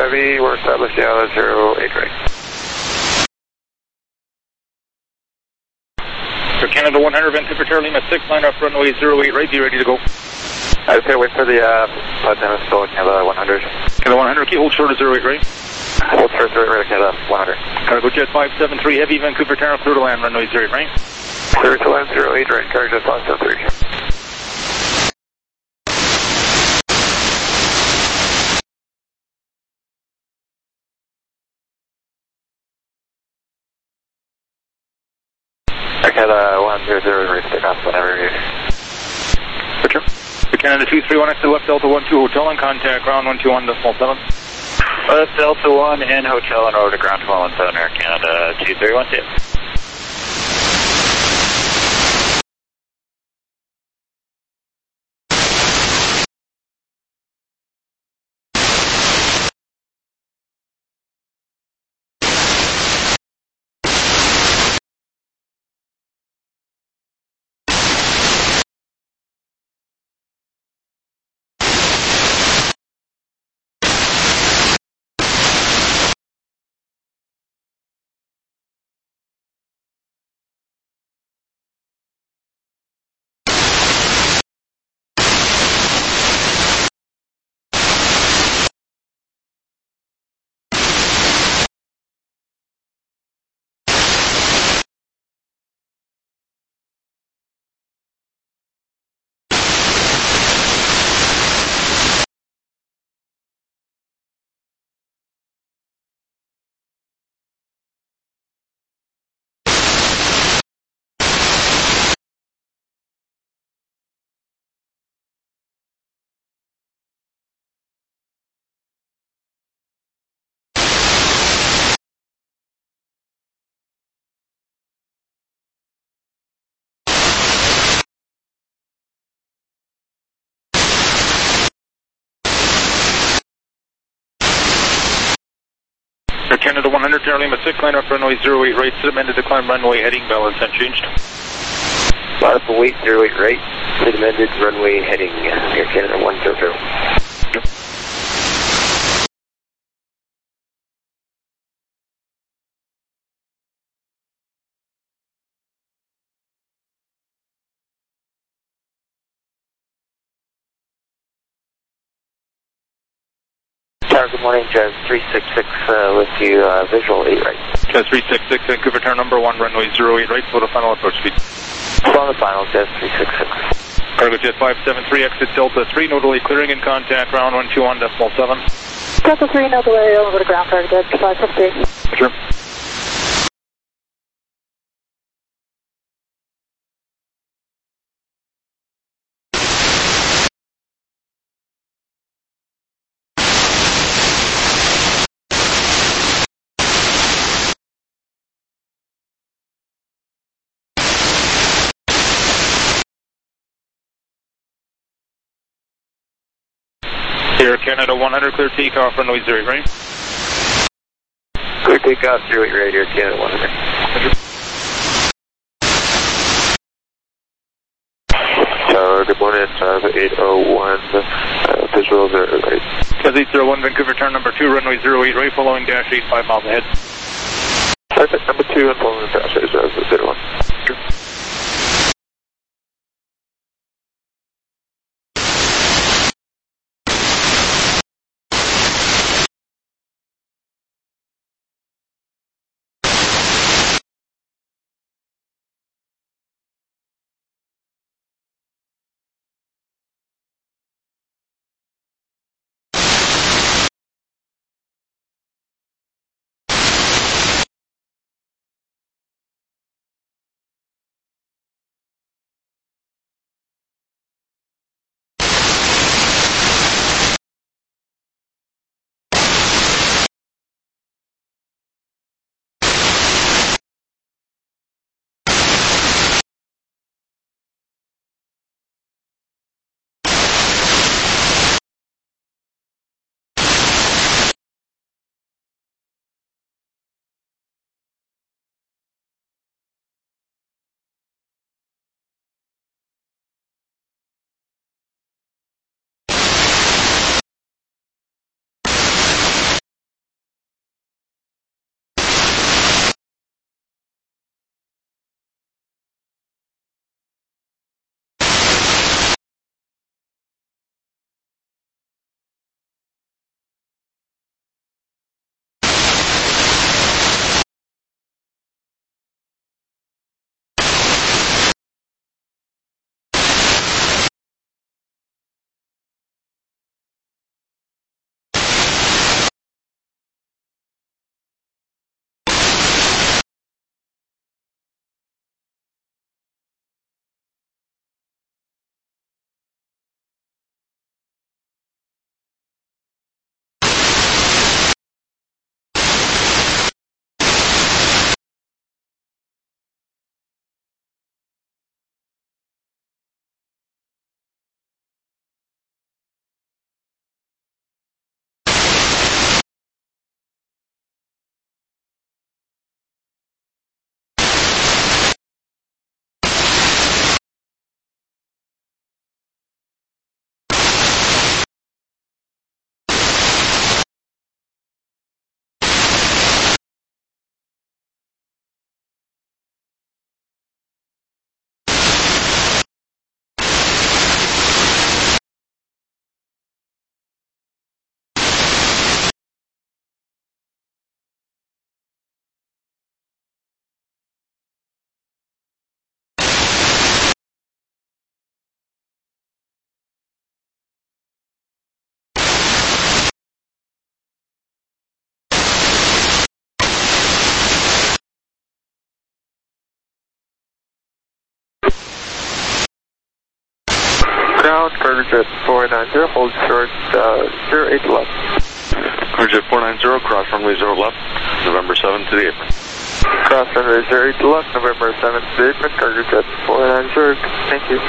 Heavy, we're established Yala 08 right. For Canada 100, Vancouver Tower Lima 6, line up runway 08 right, be ready to go. I was going to wait for the Lieutenant still Canada 100. Canada 100, okay, hold short of 08 right. Hold short 08 right, Canada 100. Cargo Jet 573 Heavy, Vancouver Tower, clear to land, runway 08 right. Clear to land 08 right, Cargo Jet 573. Canada 100, ready to take off whenever you're ready. Roger. For Canada 231, exit left Delta 12 Hotel and contact ground 121.7. Left Delta 1 and Hotel and over to ground 1217 Air Canada 2312. For Canada 100, Tower Lima 6, line up runway 08 right, submitted to climb runway heading, balance unchanged. Line up wait 08 right, submitted runway heading, Air Canada 100. Yep. Good morning, Jazz 366 with you, visual 8 right. Jazz 366, Vancouver Tower number 1, runway 08 right, slow to final approach speed. Slow on the final, Jazz 366. Cargo Jet 573, exit Delta 3, no delay clearing in contact, ground 121.7. Delta 3, no delay, over to ground, Cargo Jet 573. Sure. Air Canada 100, clear takeoff, runway 08 right. Clear takeoff, 08 right, Air Canada 100. Tower, good morning, 801, visual 08 right. Jazz 801, Vancouver Tower number 2, runway 08 right, following dash 85 miles ahead. Perfect, number 2 and following dash 01. Sure. ground, Cargojet 490, hold short 08 left. Cargojet 490, cross runway 0 left, November 7 to the apron. Cross runway 08 left, November 7 to the apron, Cargojet 490, thank you.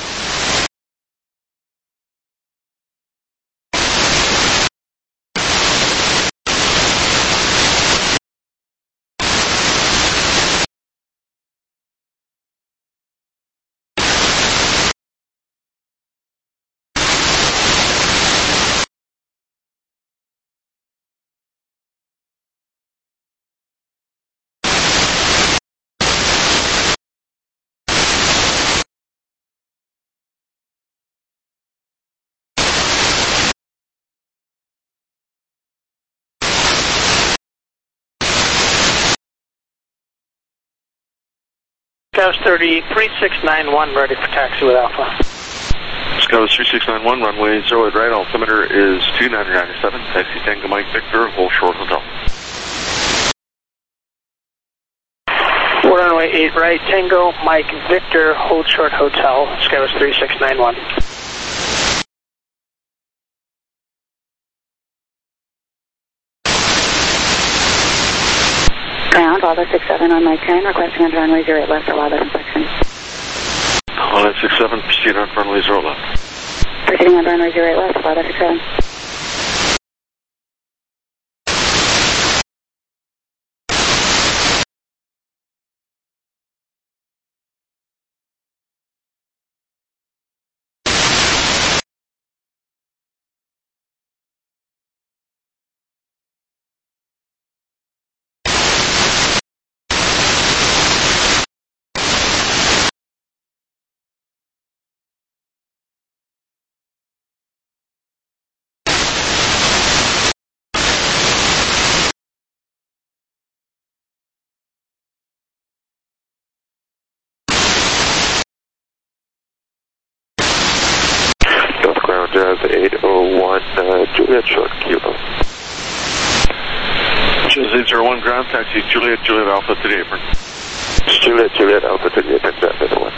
Scouts 30, 3691, ready for taxi with Alpha. Scouts 3691, runway 08 right, altimeter is 2997, taxi Tango Mike Victor, hold short hotel. Runway 8 right, Tango Mike Victor, hold short hotel, Scouts 3691. Ground, Wildlife 67 on Mike 10, requesting on runway 08 left for wildlife inspection. Wildlife 67, proceed on runway 0 left. Proceeding on runway 08 left for wildlife 67. Ground 801, Juliet short kilo. Jose 01, ground taxi, Juliet Alpha to the apron. Juliet Alpha to the apron, Delta 1.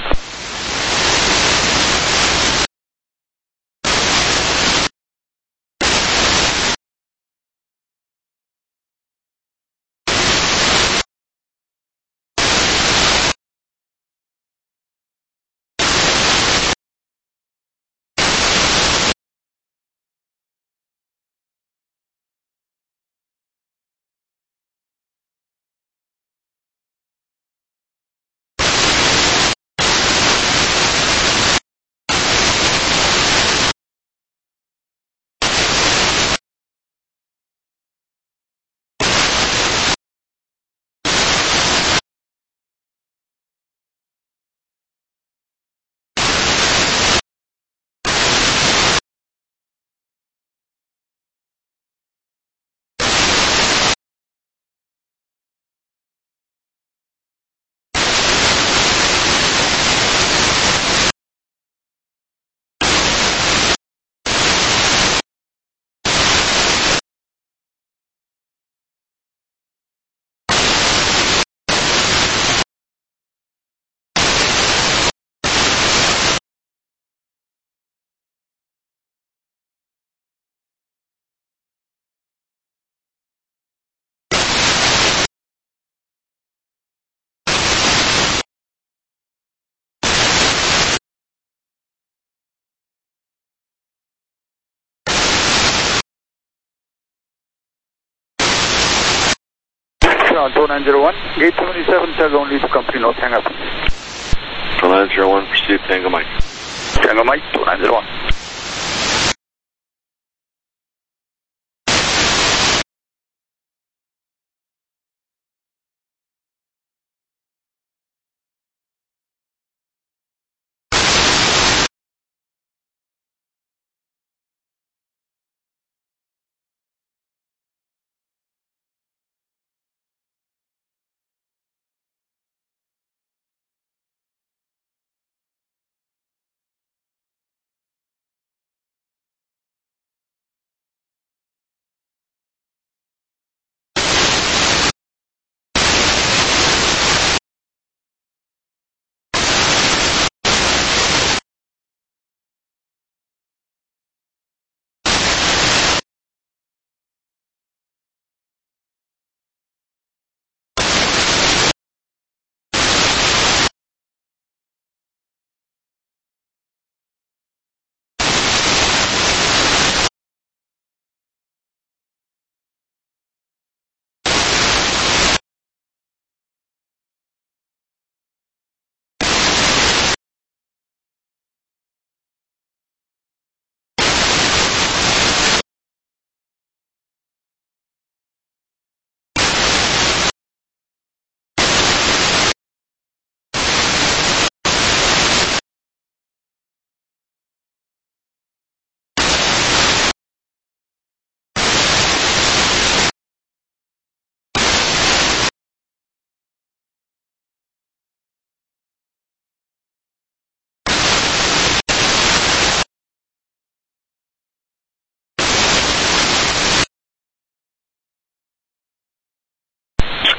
Ground 4901, gate 77, tug only to company note, hang up. 4901, proceed Tango Mike. Tango Mike, 4901.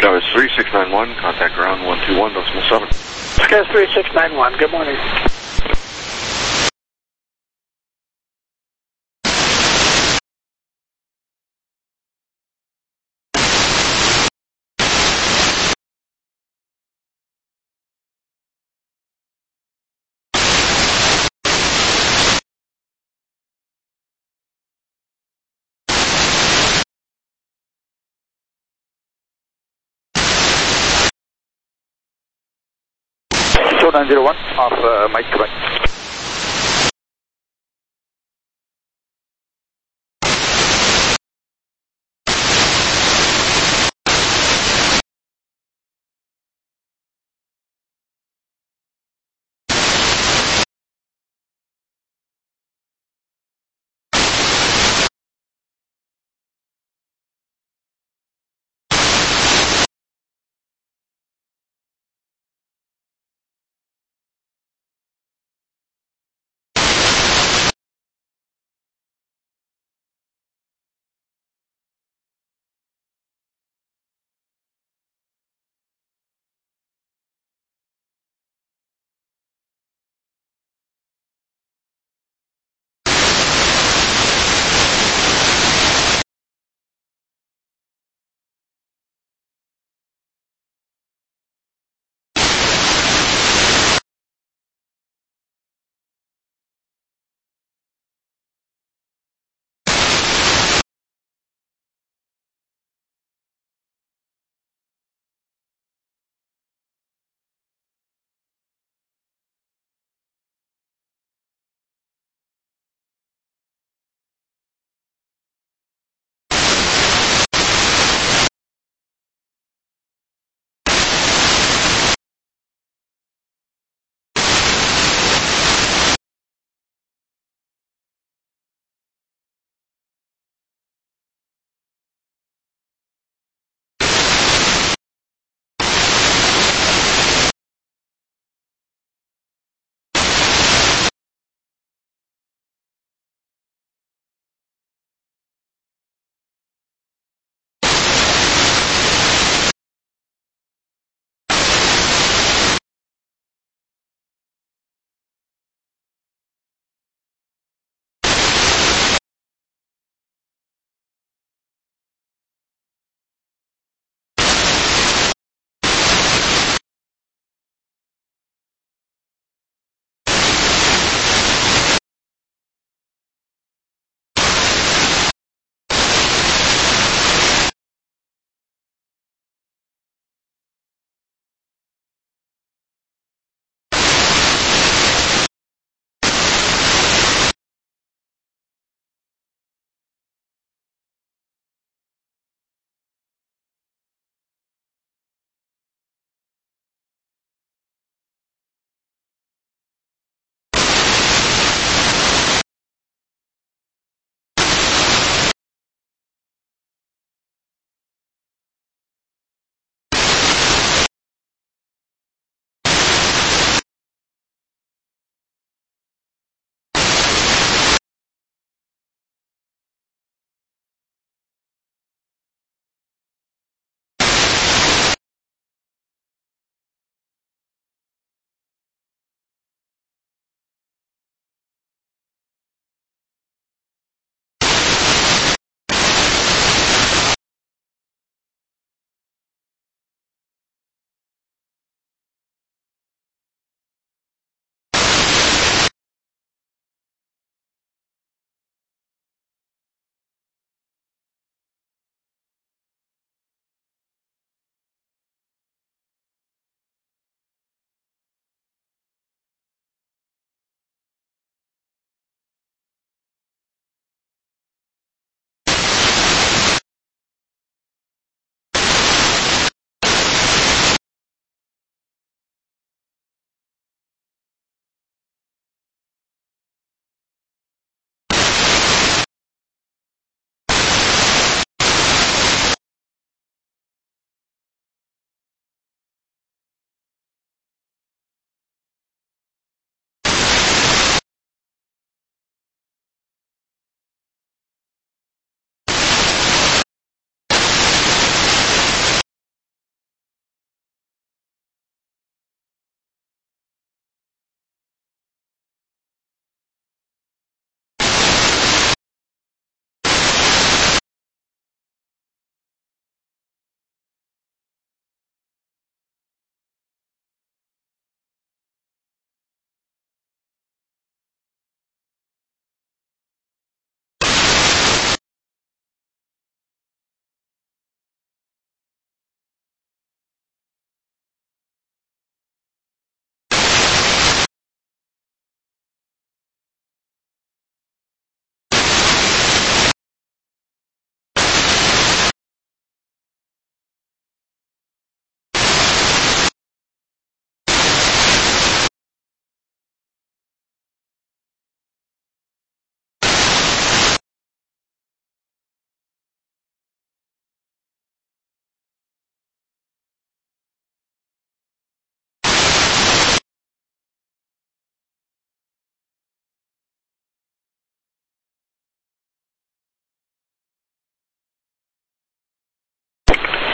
Skywest 3691, contact ground 121.7. Skywest 3691, good morning. Show 901, off Mike, Quebec.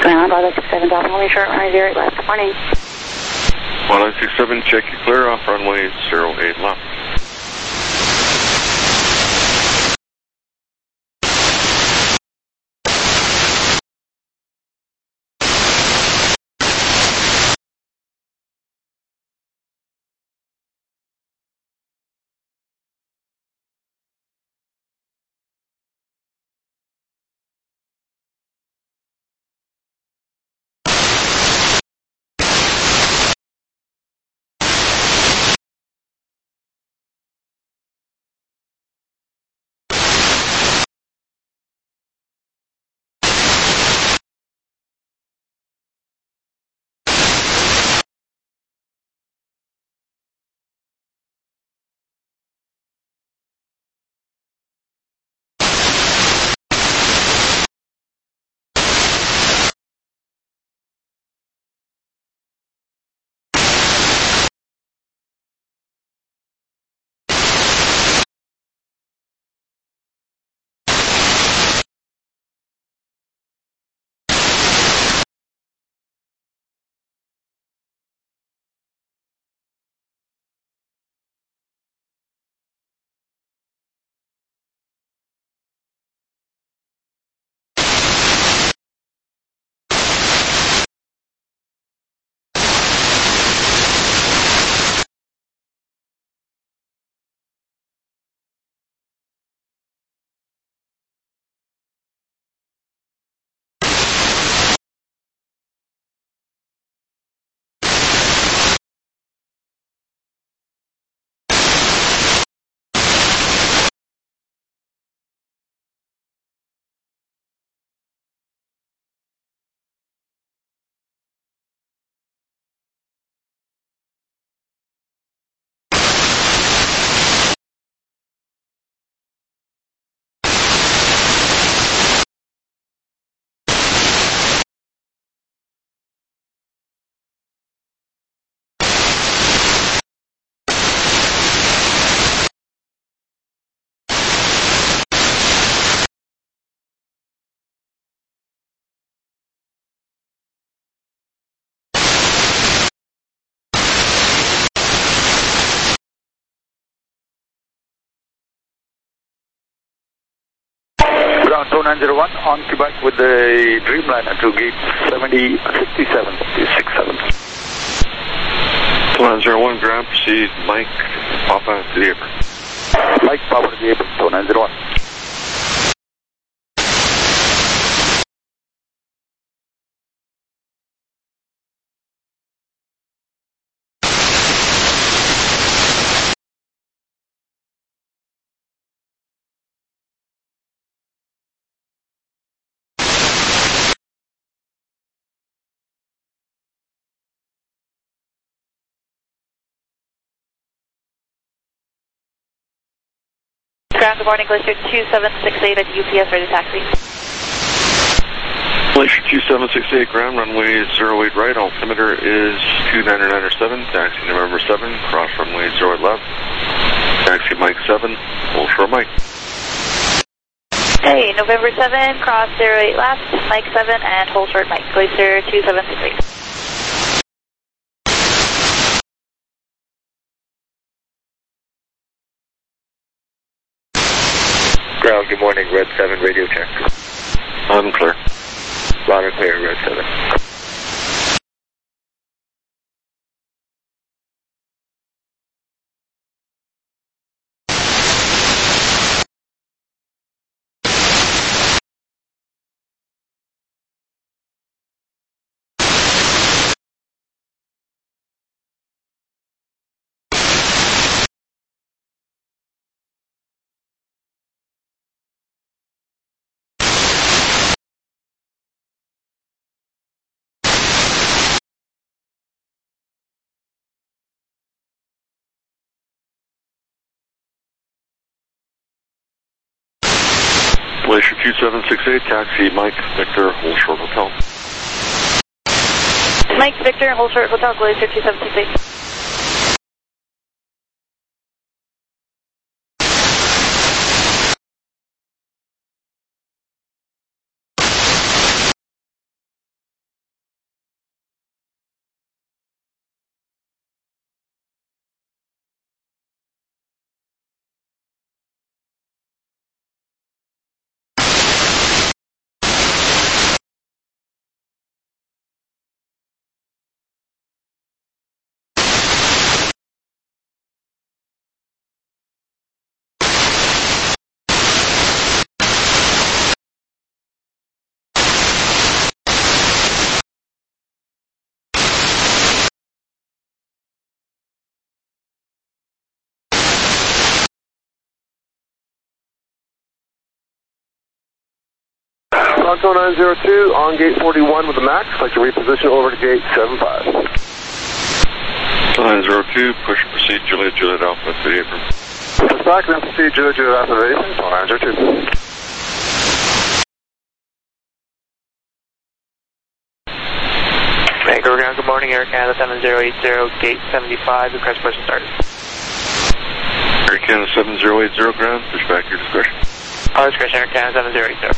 Ground, 1967, Dolphin, only short runway 08 left. Morning. 1967, check you clear off runway 08 left. Ground 2901 on Quebec with the Dreamliner to gate 7067, 67. 2901, ground, proceed, Mike, Papa to the apron. Mike, Papa to the apron, 2901. Ground, good morning, Glacier 2768 at UPS, ready to taxi. Glacier 2768, ground, runway 08 right, altimeter is 2997, taxi November 7, cross runway 08 left, taxi Mike 7, full short Mike. Hey, November 7, cross 08 left, Mike 7, and hold short Mike, Glacier 2768. Ground, good morning, Red 7, radio check. Loud and clear. Loud and clear, Red 7. Glacier 2768, taxi Mike, Victor, hold short hotel. Mike, Victor, hold short hotel, Glacier 2768. Bronco 902 on gate 41 with the MAX. Like to reposition over to gate 75. 902, push and proceed, Juliet, Juliet Alpha to the apron. Push back, then proceed, Juliet, Juliet Alpha to the apron, 902. Vancouver ground, good morning, Air Canada 7080, gate 75, request person started. Air Canada 7080 ground, push back your discretion. All discretion, Air Canada 7080.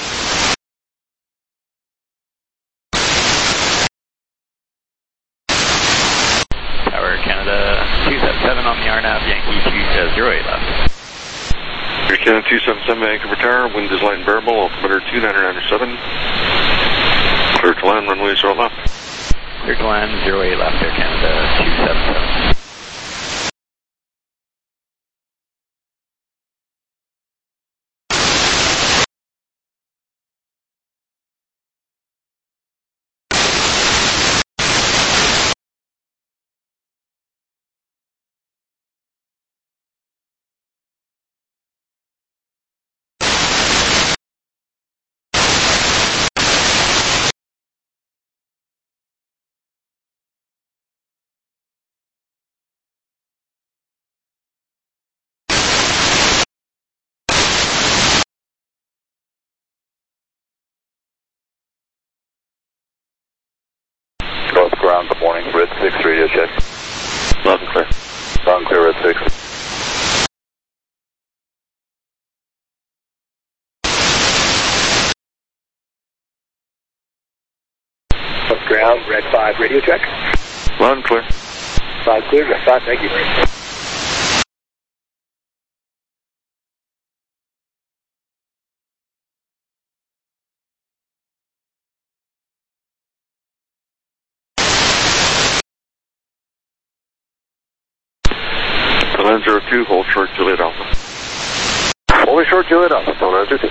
Tower Canada 277 on the RNAV, Yankee 208 left. Air Canada 277 Vancouver Tower, wind is light and variable, altimeter 2997. Clear to land, runway 0 left. Clear to land, 08 left, Air Canada 277. North ground, good morning, Red 6 radio check. Loud and clear. Loud and clear, Red 6. North ground, Red 5 radio check. Loud and clear. 5 clear, Red 5, thank you. Land 02, hold short, Juliet Alpha. Holding short, Juliet Alpha, 902.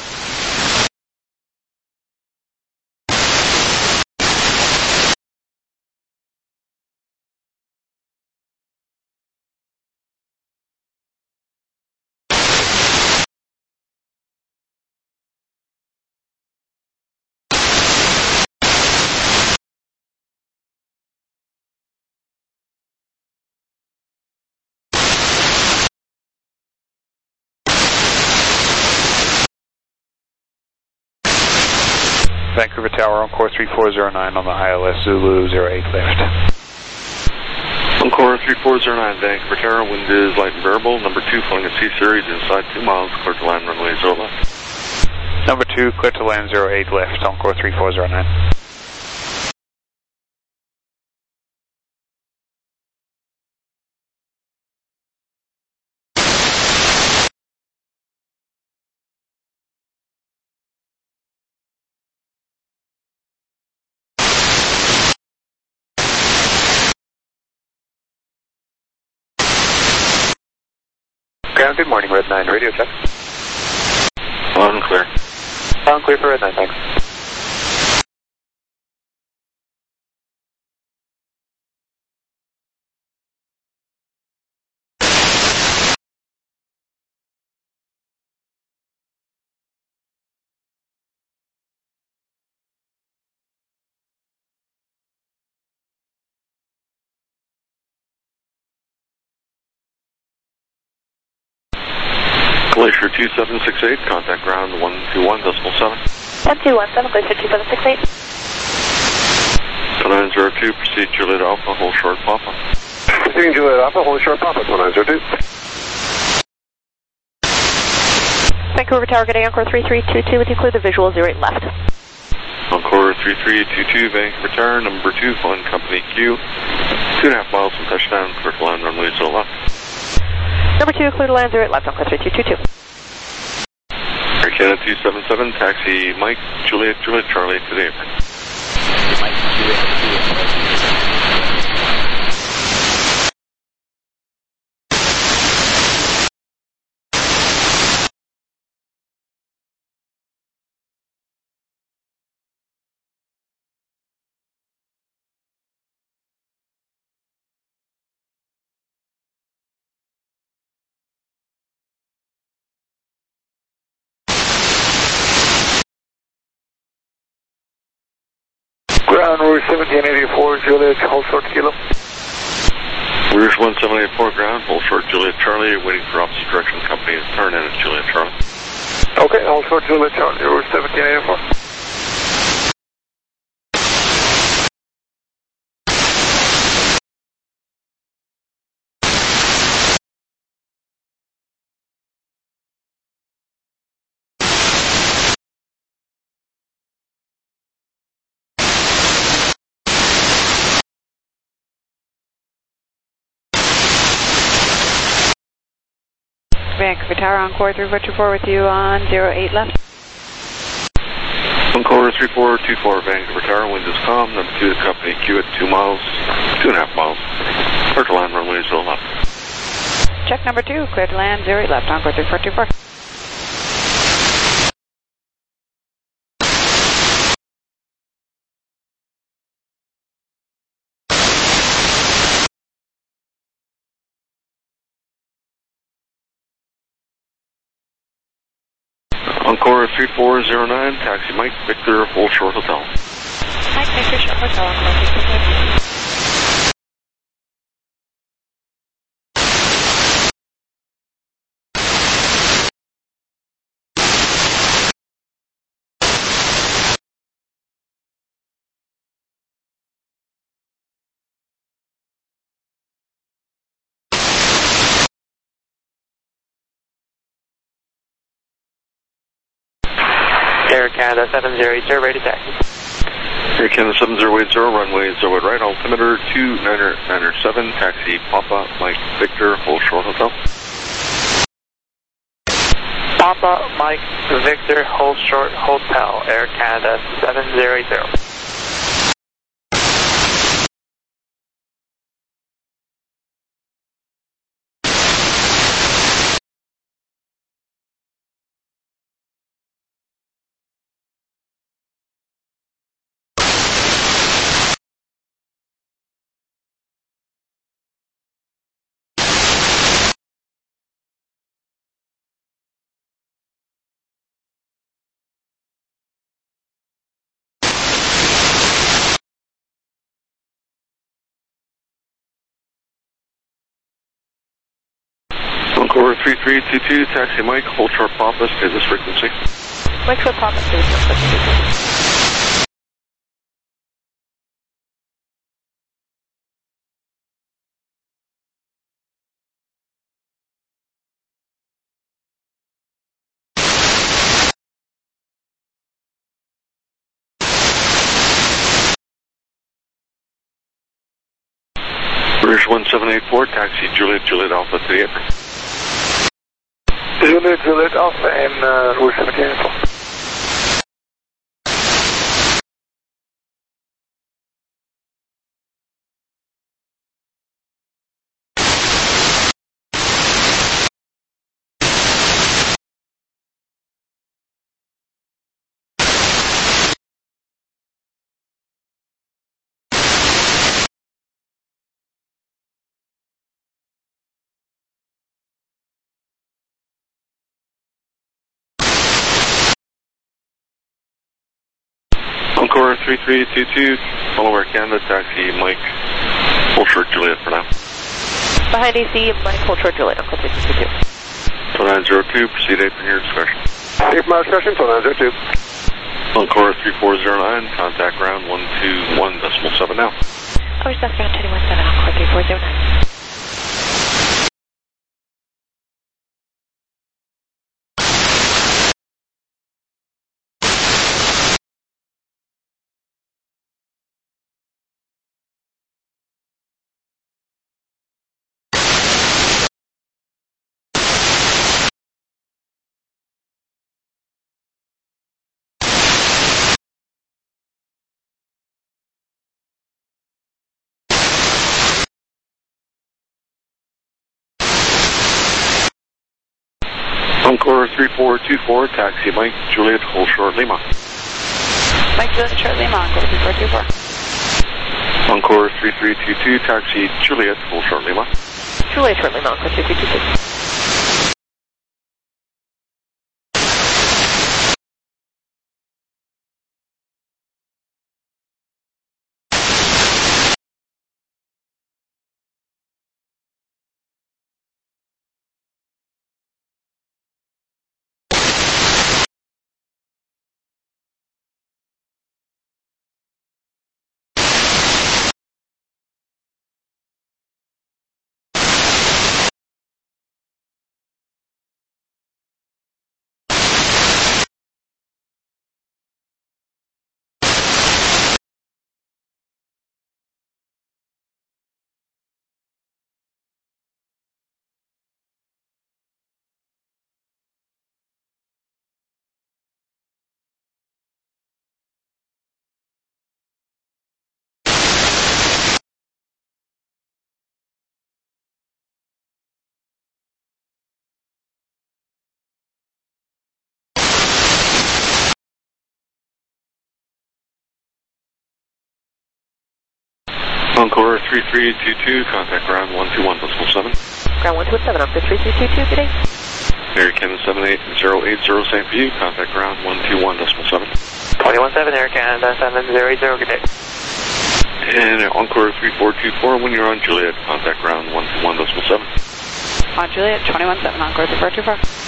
Vancouver Tower, Encore 3409 on the ILS Zulu 08 lift. Encore 3409, Vancouver Tower, wind is light and variable. Number 2, flying a C-Series inside 2 miles, clear to land, runway 0 left. Number 2, clear to land 08 lift, Encore 3409. Ground, good morning, Red 9 radio check. Loud and clear. Loud and clear for Red 9, thanks. Glacier 2768, contact ground 121.7. 1217, Glacier 2768. 902, proceed Juliet Alpha, hold short Papa. Proceeding Juliet Alpha, holding short Papa, 902. Vancouver Tower, getting Encore 3322 with you, clear the visual 08 left. Encore 3322, Vancouver Tower, number 2, flying company Q. 2.5 miles from touchdown, clear to land, runway 0 left. Number 2, clear to land 08 left, Encore 3222. Air Canada 277, taxi Mike, Juliet, Juliet, Charlie to the apron. Mike, Juliet. Ground Rouge 1784, Juliet, hold short kilo. Rouge 1784 ground, hold short Juliet Charlie, waiting for opposite direction company to turn in at Juliet Charlie. Okay, hold short Juliet Charlie, Rouge 1784. Vancouver Tower, Encore 3424 with you on 08 left. Encore 3424, Vancouver Tower, winds is calm, number 2 to company Q at 2 miles, 2.5 miles, clear to land runway 0 left. Check number 2, clear to land 08 left, Encore 3424. Encore 3409, taxi Mike, Victor, hold short hotel. Mike, Victor, short hotel, Encore 3424. Air Canada 708, ready to taxi. Air Canada 7080, runway 08 right, altimeter 2997, taxi Papa, Mike, Victor, hold short hotel. Papa, Mike, Victor, hold short hotel, Air Canada 7080. Encore 3322, taxi Mike, hold short Papa, stay this frequency. Wait for Papa, stay this frequency. Rouge 1784, taxi Juliet, Juliet Alpha to the apron. Juliet, Juliet Alpha and Rouge 1784. Encore 3322, follow Air Canada, taxi Mike, hold short Juliet for now. Behind AC, Mike, hold short Juliet, Encore 3322. 2902, proceed apron here, discretion. Apron my discretion, 2902. Encore 3409, contact ground 121.7 now. Ours, that's ground 217, Encore 3409. Encore 3424, taxi Mike, Juliet, hold short Lima. Mike, Juliet, short Lima, Encore 3424. Encore 3322, taxi Juliet, hold short Lima. Juliet, short Lima, Encore 3322. Encore 3322, contact ground 121.7. Ground 127 on for 3322, good day. Air Canada 78080, same for you, contact ground 121.7. 217 Air Canada 7080, good day. And Encore 3424, when you're on Juliet, contact ground 121.7. On Juliet, 217 Encore 3424.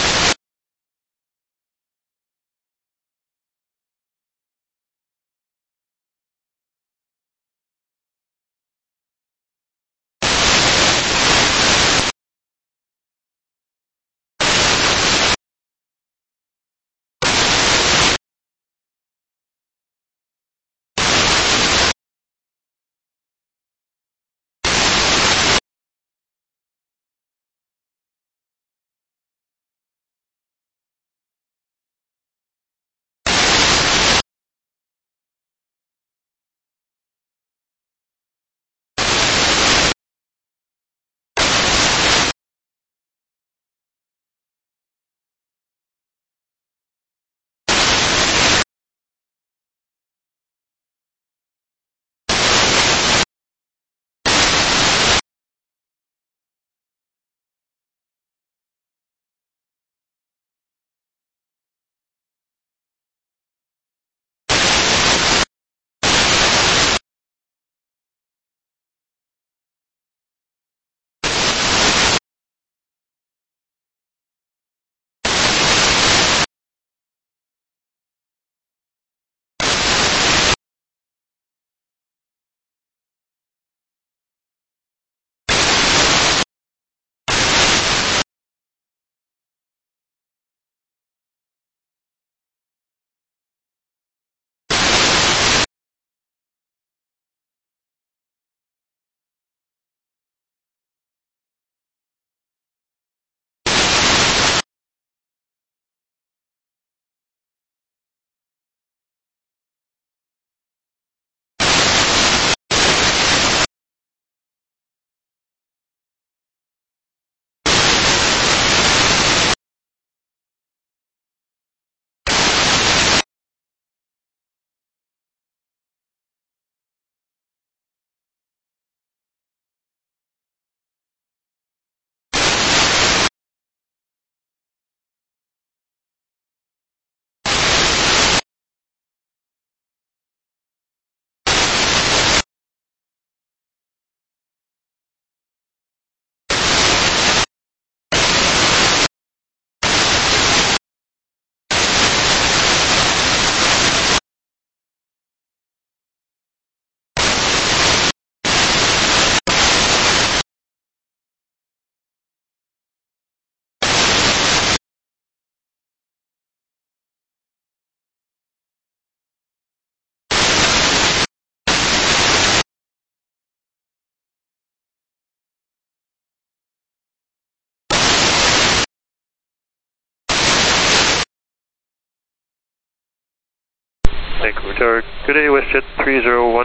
Vancouver Tower. Good day, WestJet 301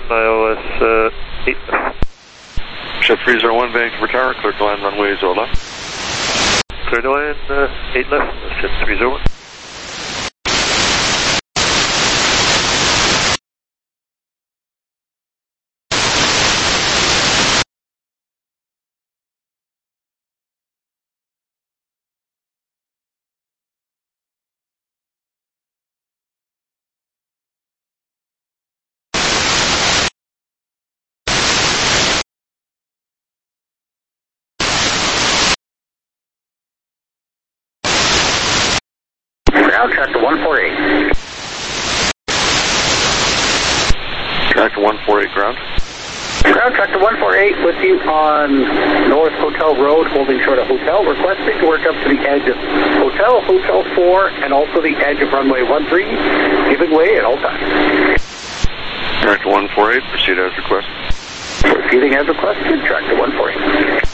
ILS 8. Jet 301, Vancouver Tower, clear to land runway 0 left. Clear to land 8 left, WestJet 301. Ground tractor 148. Tractor 148 ground. Ground tractor 148 with you on North Hotel Road, holding short of hotel, requesting to work up to the edge of Hotel, Hotel 4, and also the edge of runway 13, giving way at all times. Tractor 148, proceed as requested. Proceeding as requested, tractor 148.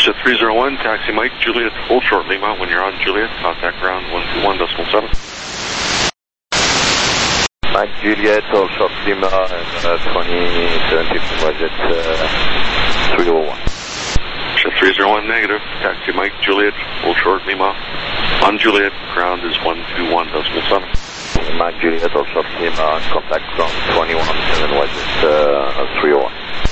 Ship 301, taxi Mike, Juliet, hold short Lima. When you're on Juliet, contact ground 121.7. Mike, Juliet, hold short Lima, and 2750 budget 301. Ship 301, negative, taxi Mike, Juliet, hold short Lima. On Juliet, ground is 121.7. Mike, Juliet, hold short Lima, contact ground 217 budget 301.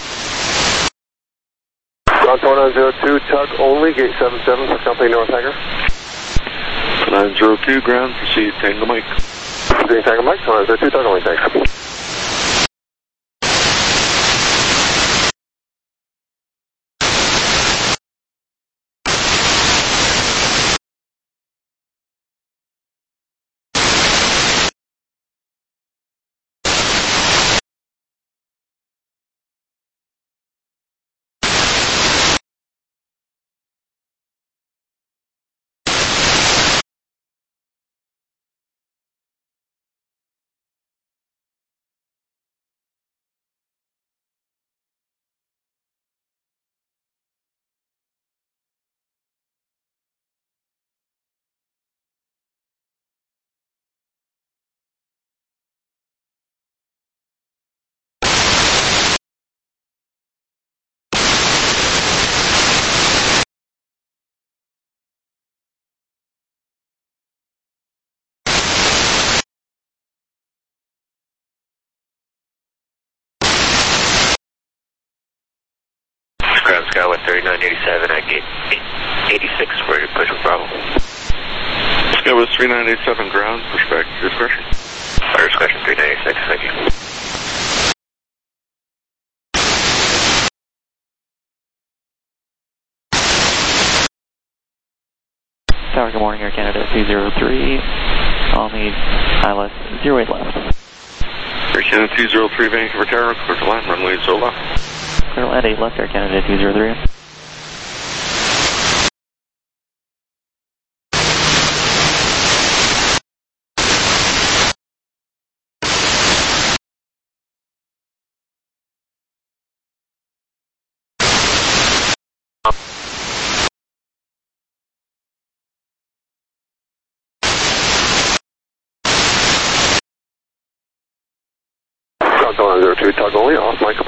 Ground 4902, tug only, gate 77 for company North Hangar. 902, ground, proceed Tango Mike. Proceeding Tango Mike, 4902, tug only, thanks. Skyway 3987 at gate 86 for your push with Bravo. Skyway 3987 ground, push back to discretion. Fire discretion 3986, thank you. Tower, good morning, Air Canada 203 on the ILS 08 left. Air Canada 203, Vancouver Tower, clear to land, runway 0 left. Clear to land 8 left, Air Canada 203. Ground 4902, tug only, off Mike.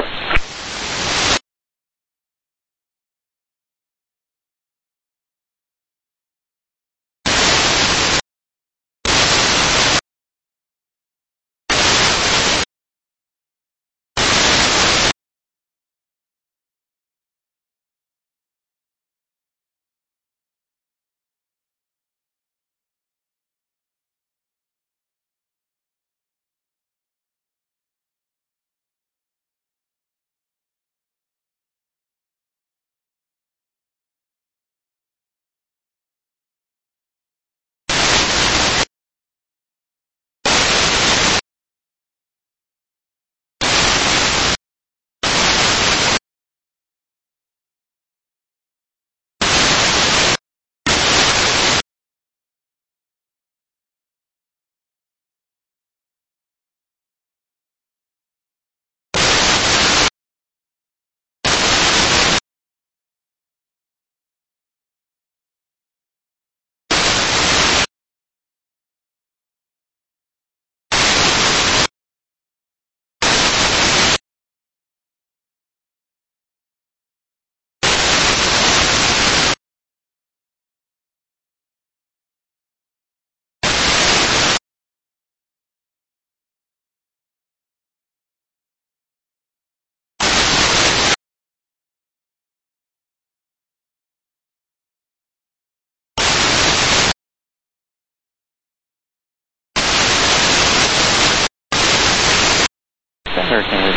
Air Canada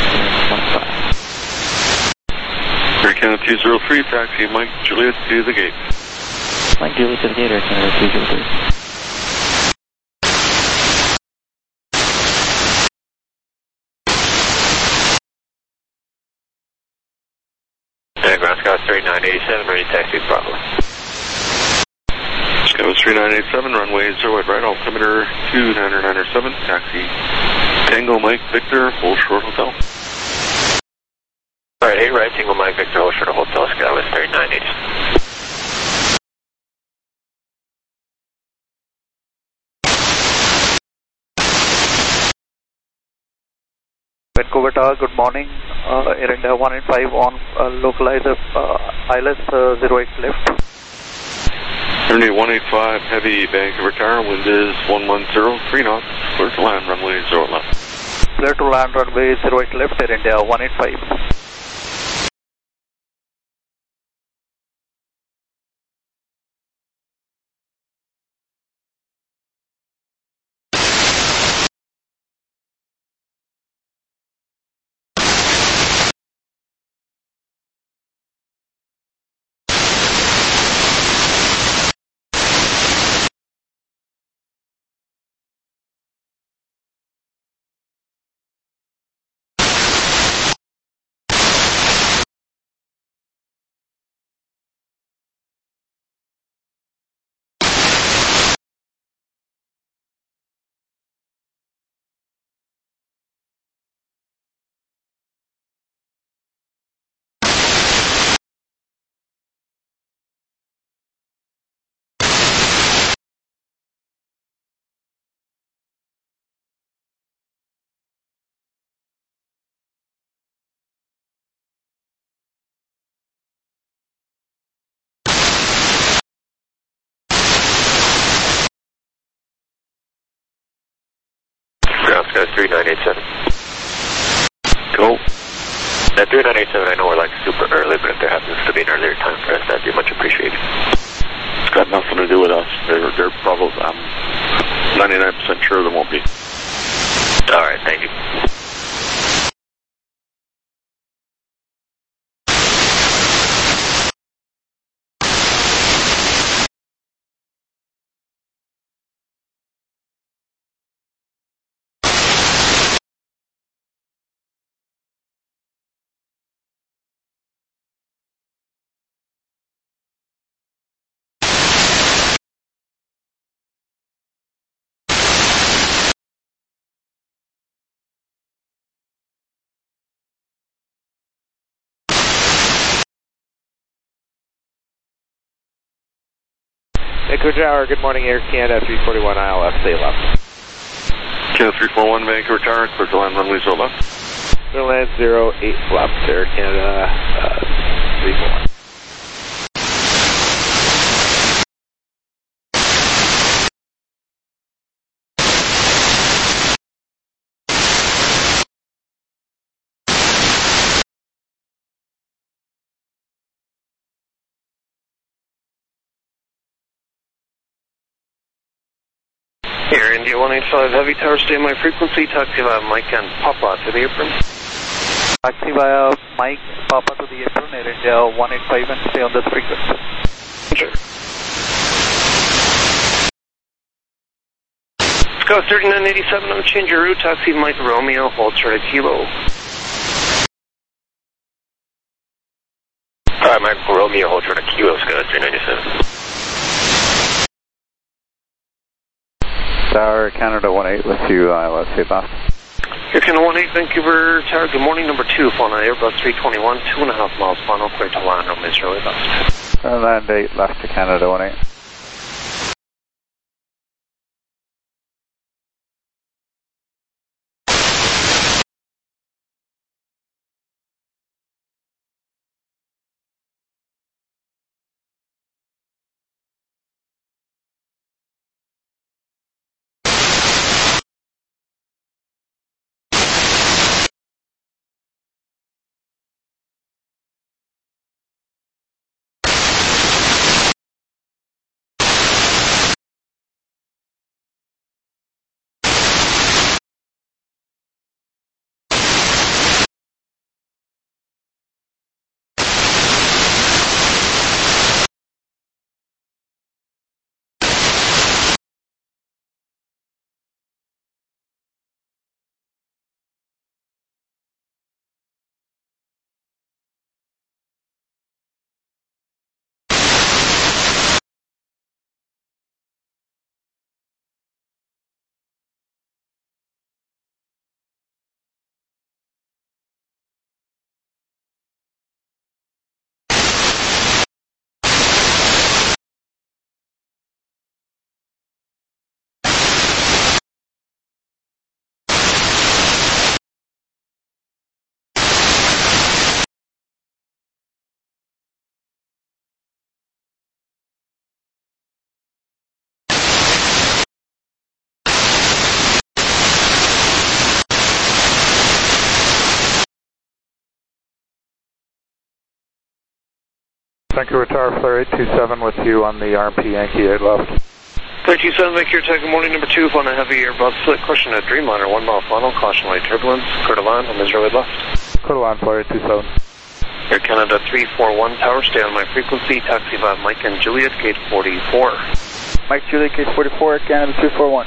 203. Air Canada 203, taxi Mike, Juliet to the gate. Mike, Juliet to the gate, Air Canada 203. Ground Sky 3987, ready taxi Bravo. Skyway 3987, runway 08 right, altimeter 2997, taxi Tango Mike Victor, hold short hotel. Alright, 8 right, single Mike Victor, hold short of Hotel, Skywest 3980. Vancouver Tower, good morning. Air India 185 on localizer ILS 08 left. Air India 185, heavy Vancouver Tower, wind is 110, 3 knots, clear to land, runway 0 left. Clear to land, runway 08 left, Air India 185. Ground Sky 3987. Go. That 3987, I know we're like super early, but if there happens to be an earlier time for us, that'd be much appreciated. It's got nothing to do with us. They're probably, I'm 99% sure there won't be. Alright, thank you. Vancouver Tower, good morning, Air Canada 341 ILS, stay left. Canada 341, Vancouver Tower, clear to land, runway 0 left. Clear land 08 left, Air Canada 341. Air India 185, heavy tower, stay my frequency, taxi via Mike and Papa to the apron. Taxi via Mike, Papa to the apron, Air India 185 and stay on this frequency. Sure. Scout 3987, I'm change your route, taxi Mike Romeo, hold short of Kilo. Alright, Mike Romeo, hold short of Kilo, Scout 3987. Tower Canada 18 with you, ILS, stay left. Air Canada 18, Vancouver Tower, good morning, number 2, phone on Airbus 321, 2.5 miles final, clear to land, runway 0 left. Land 8 left to Canada 18. Vancouver Tower, Flare 827 with you on the RMP Yankee 8 left. Flare 27, Vancouver Tower, good morning, number 2, on a heavy Airbus split, question at Dreamliner, 1 mile final, caution light turbulence, clear to land, on Israeli left. Clear to land, Flare 827. Air Canada 341 Tower, stay on my frequency, taxi via Mike and Juliet, gate 44. Mike Juliet, gate 44, Air Canada 341.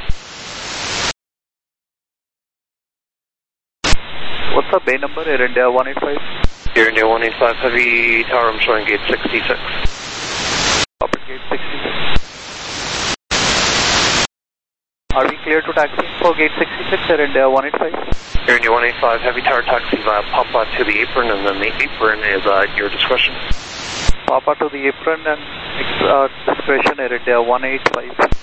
What's the bay number, Air India 185? Air India 185, heavy tower, I'm showing gate 66. Upper gate 66. Are we clear to taxi for gate 66, Air India 185? Air India 185, heavy tower taxi via Papa to the apron, and then the apron is at your discretion. Papa to the apron and discretion, Air India 185.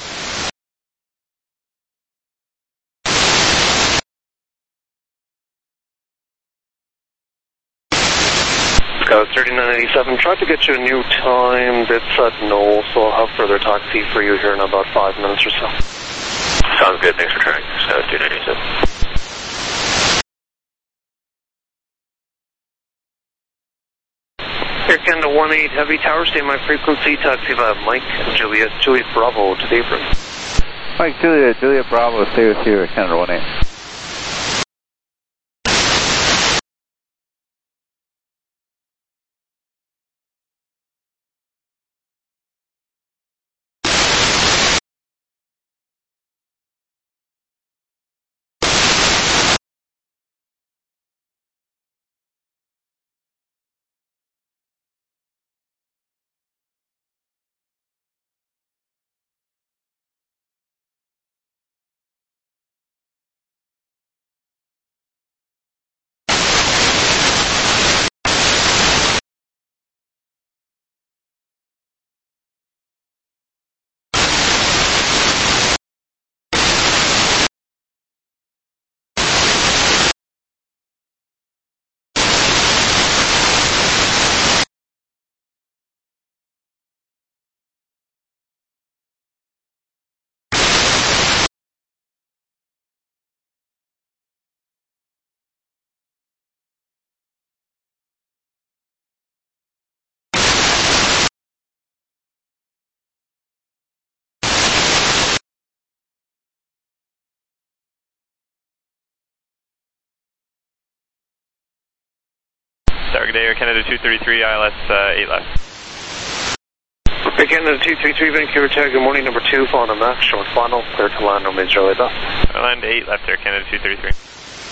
Scout 3987, tried to get you a new time, bit set no, so I'll have further taxi for you here in about 5 minutes or so. Sounds good, thanks for trying. Scout 3987. Air Canada 18, heavy tower, stay my frequency, taxi via Mike, Juliet Bravo to the apron. Mike Juliet Bravo, stay with you, Air Canada 18. Target Air Canada 233, ILS 8 left. Air Canada 233, Vancouver Tower, good morning, number 2, following a Max, short final, clear to land, on Israeli left. Land 8 left, Air Canada 233.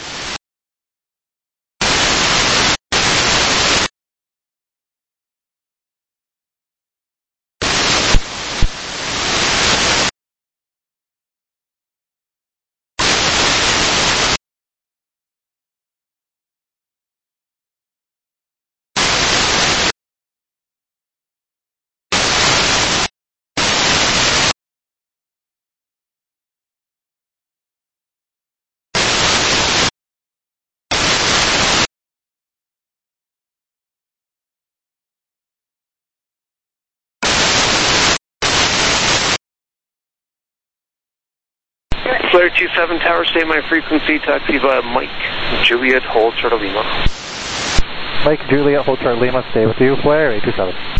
Flare 27 Tower, stay my frequency, taxi via Mike, Juliet, hold Charlie Lima. Mike Juliet, hold Charlie Lima, stay with you, Flare 827.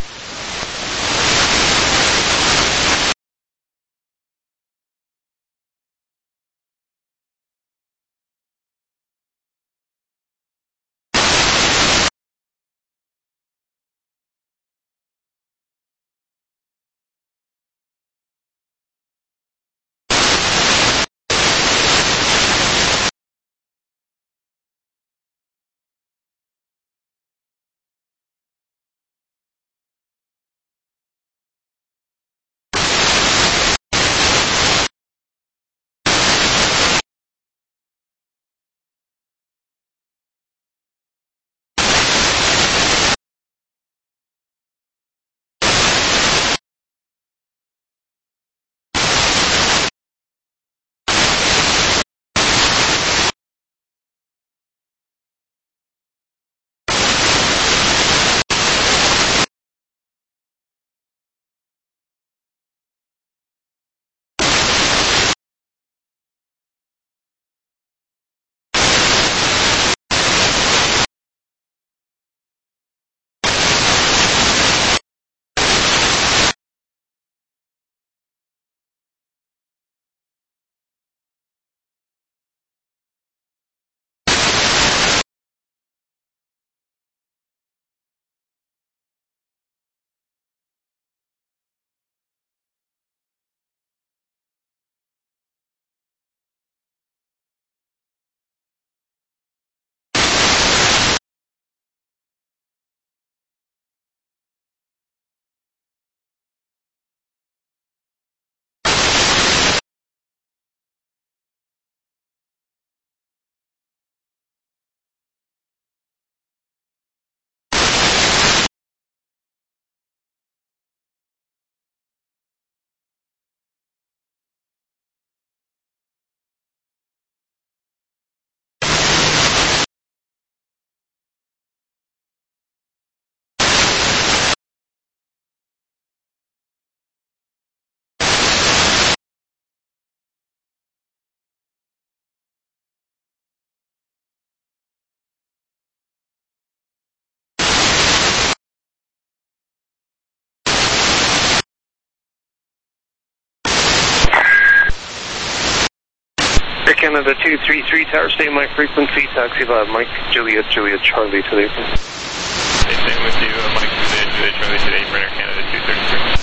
Canada 233, Tower, stay my frequency, taxi via Mike, Juliet, Charlie to the apron. Stay with you, Mike, Juliet, Charlie to the apron, Air Canada 233.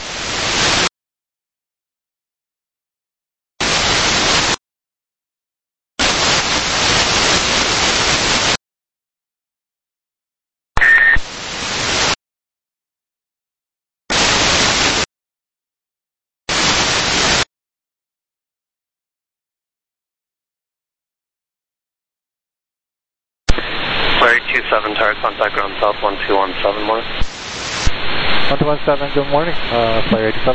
Larry 27, Tower, contact ground south 1217, morning. 1217, good morning, Flyer 87.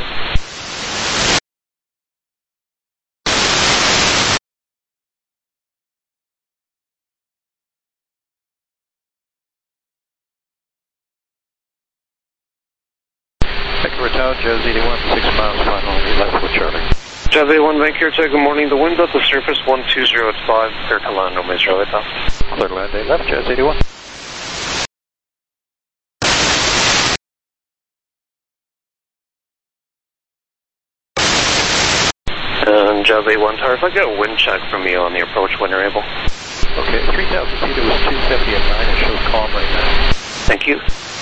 Vancouver Tower, Jazz 81, 6 miles, final left with Charlie. Jazz 81, Vancouver Tower, good morning. The wind at the surface 120 at 5, clear to land, Romeo Israeli Tower. Clear to land, 8 left, Jazz 81. And Jazz 81 Tower, if I get a wind check from you on the approach when you're able. Okay, 3,000 feet, it was 270 at 9, it shows calm right now. Thank you.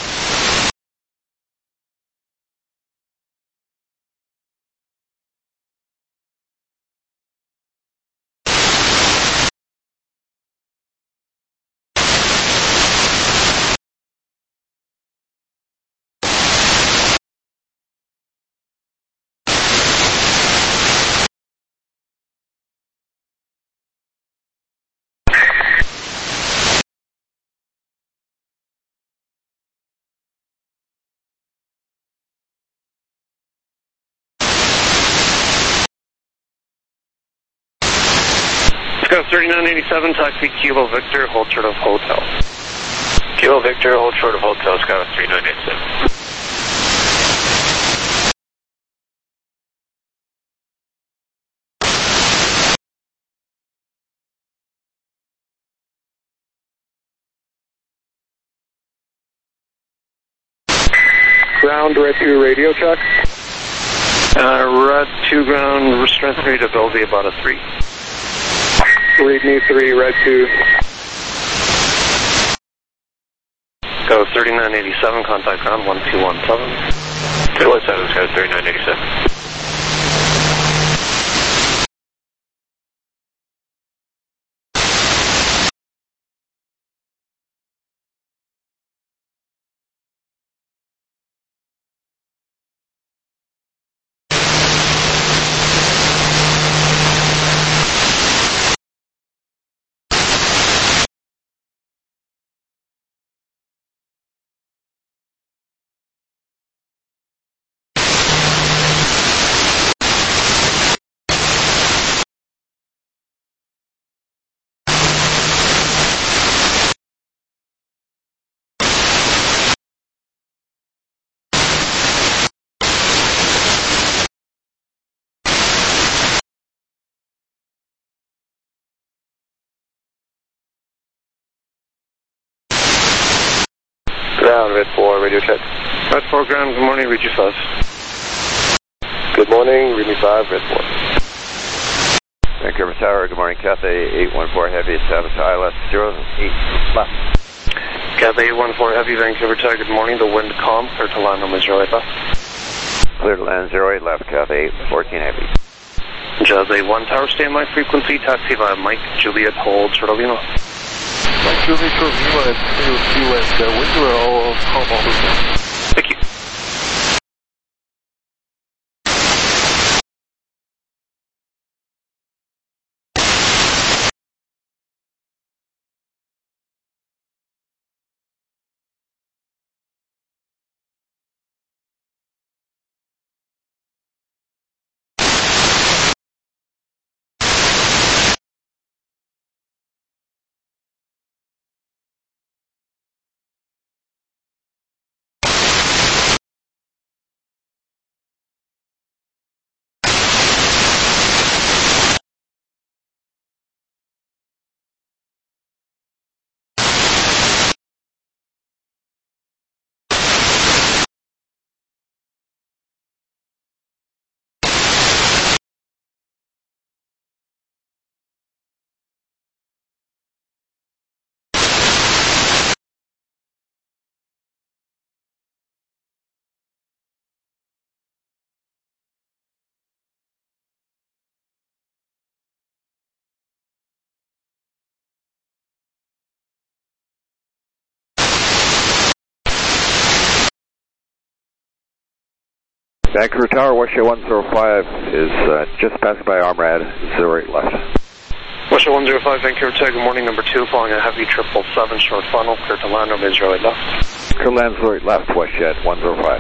Scout 3987, taxi Kilo Victor, hold short of hotel. Kilo Victor, hold short of hotel, Scout 3987. Ground, Red 2 radio check. Red 2 ground, strength readability about a 3. Read me 3, Red 2. Go 3987, contact ground 1217. 217, Scout 3987. Ground, Red 4, radio check. Red 4 ground, good morning, read you 5. Good morning, read me 5, Red 4. Vancouver Tower, good morning, Cathay 814 Heavy, establish ILS 08 left. Cathay 814 Heavy, Vancouver Tower, good morning, the wind calm, clear to land, Romeo Israeli left. Clear to land 08 left, Cathay 814 Heavy. Jazz 81 Tower, stay my frequency, taxi via Mike, Juliet, hold, Chortolino. Mike, Juliet, Chortolino, and stay with you, and winds are all calm all the time. Thank you. Vancouver Tower, WestJet 105 is just passed by Armrad, 08 left. WestJet 105, Vancouver Tower, good morning, number 2, following a heavy 777, short final, clear to land, runway 08 left. Clear to land, 08 left, WestJet 105.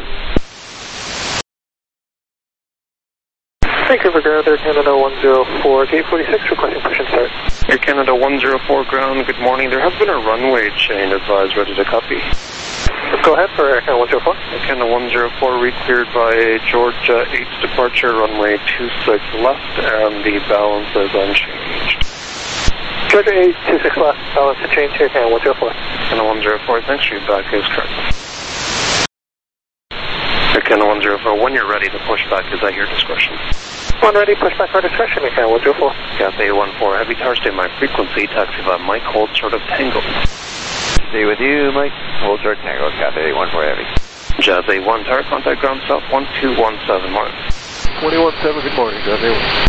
Vancouver Ground, Air Canada 104, gate 46, requesting push and start. Air Canada 104 ground, good morning. There has been a runway change, advised, ready to copy. Go ahead for Air Canada 104. Air Canada 104 re-cleared by Georgia 8's departure, runway 26 left, and the balance is unchanged. Georgia 8, 26 left, balance unchanged, Air Canada 104. Air Canada 104, thanks, feedback is correct. Air Canada 104, when you're ready to push back, is at your discretion. When ready, push back our discretion, Air Canada 104. Cathay 14, heavy tower, stay my frequency, taxi by Mike, hold short of Tango. Stay with you, Mike, hold short Tango, Cathay 14 heavy. Jazz A1 tower, contact ground south 1217 mark. 217, good morning, Jazz A1.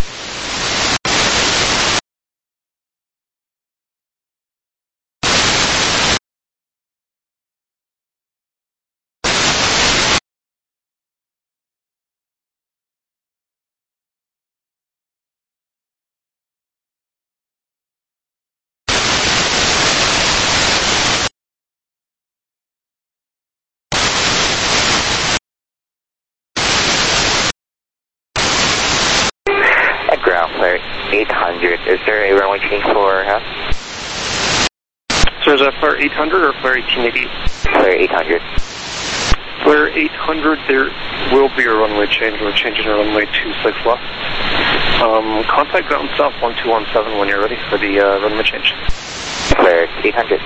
Ground clear 800. Is there a runway change for half? So is that Flare 800 or Flare 1880? Flare 800. Flare 800, there will be a runway change. We're changing to runway 26 left. Contact ground south 1217 when you're ready for the runway change. Flare 800.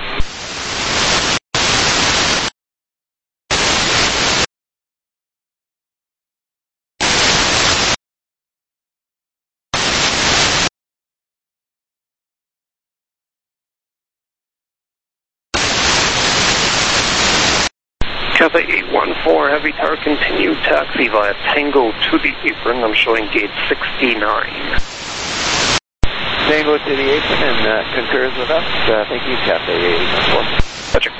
Cathay 814, heavy tower, continue taxi via Tango to the apron. I'm showing gate 69. Tango to the apron and concurs with us. Thank you, Cathay 814. Roger.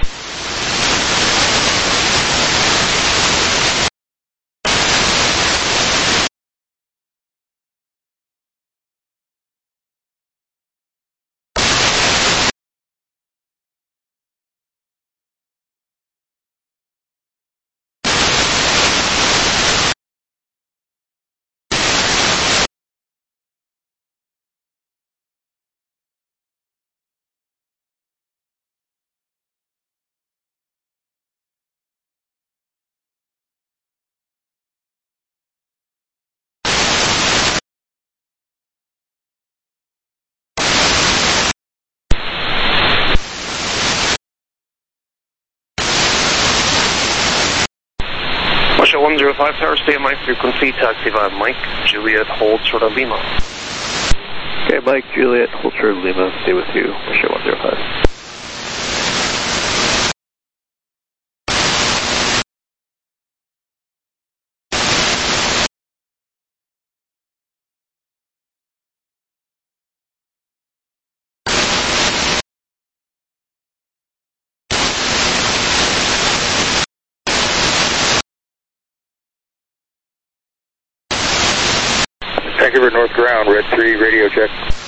WestJet 105 tower, stay at my frequency, taxi via Mike, Juliet, hold short of Lima. Okay, Mike, Juliet, hold short of Lima, stay with you, WestJet 105. Vancouver North Ground, Red 3, radio check.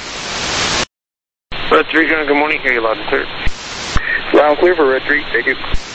Red 3, good morning, hear you loud and clear. Loud and clear for Red 3, thank you.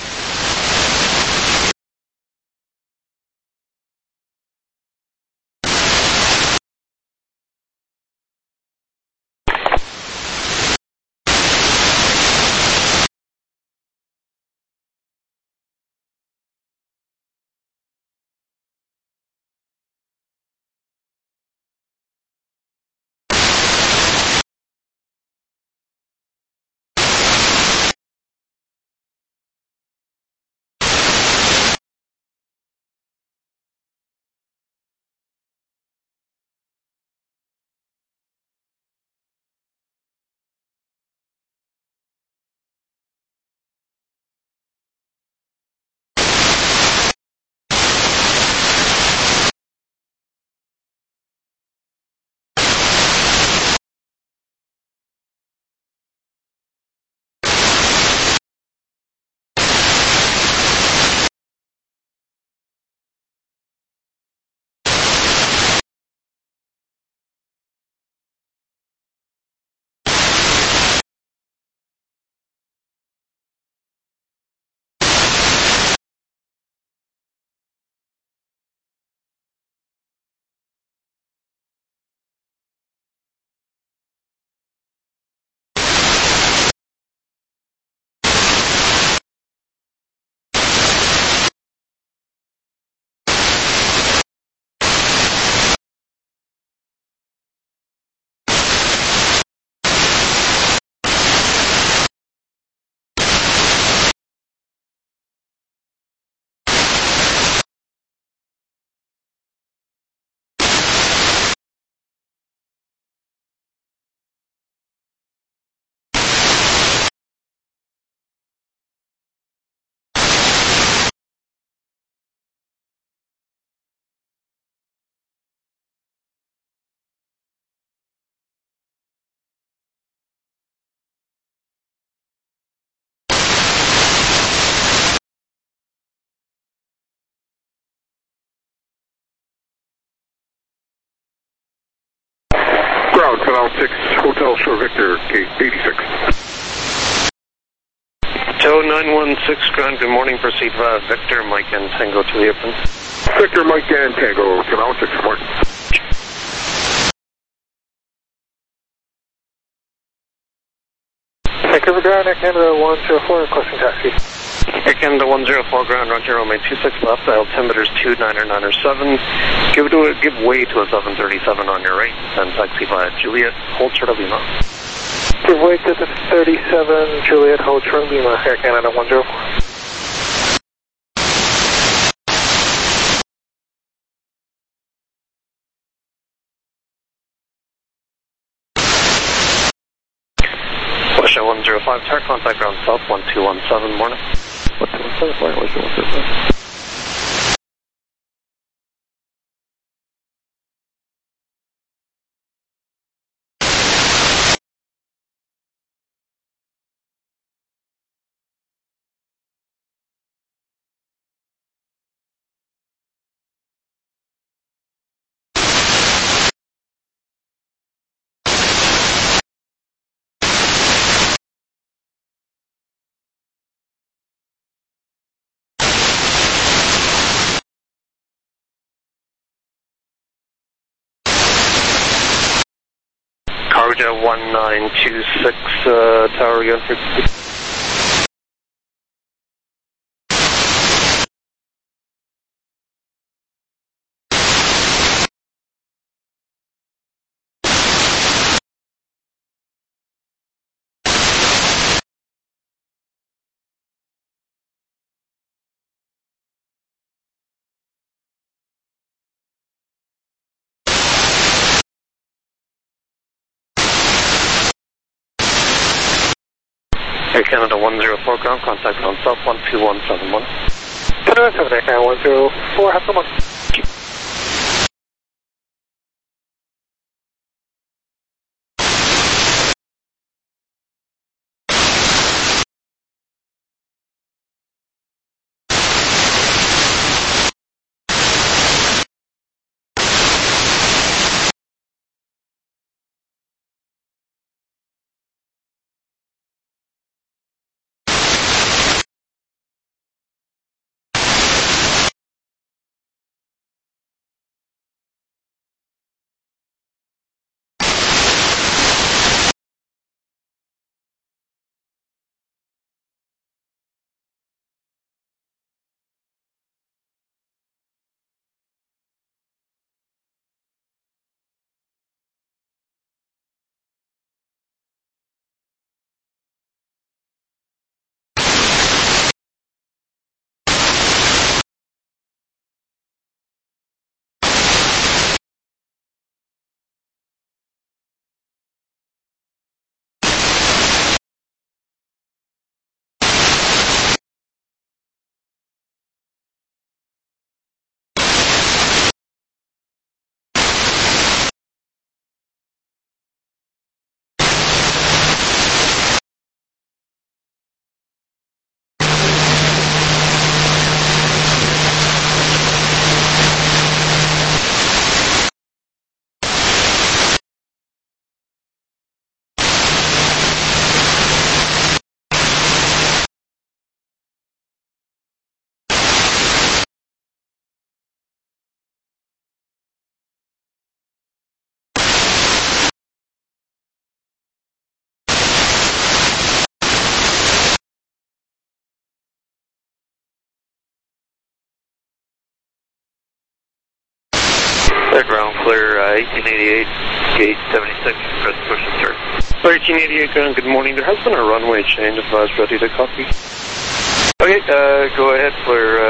Hotel Shore Victor, gate 86. Tow 916 Ground, good morning. Proceed via Victor, Mike and Tango to the open. Victor, Mike and Tango, Canal 6, good morning. Vancouver Ground, Air Canada 104, requesting taxi. Air Canada 104 Ground, Roger, runway 26 left, altimeter's 2997. Give way to a 737 on your right, and taxi via Juliet, hold short of Lima. Give way to the 37, Juliet, hold short of Lima, Air Canada 104. Russia 105, tower contact ground south 1217, morning. 1217, morning, Russia 105. Carja 1926, tower again for... Air Canada 104 ground, contact ground south 12171. Canada 7, Air Canada 104, have someone. Ground clear, 1888, gate 76, press push and start. 1388 ground, good morning. There has been a runway change, advised ready to copy. Okay, go ahead for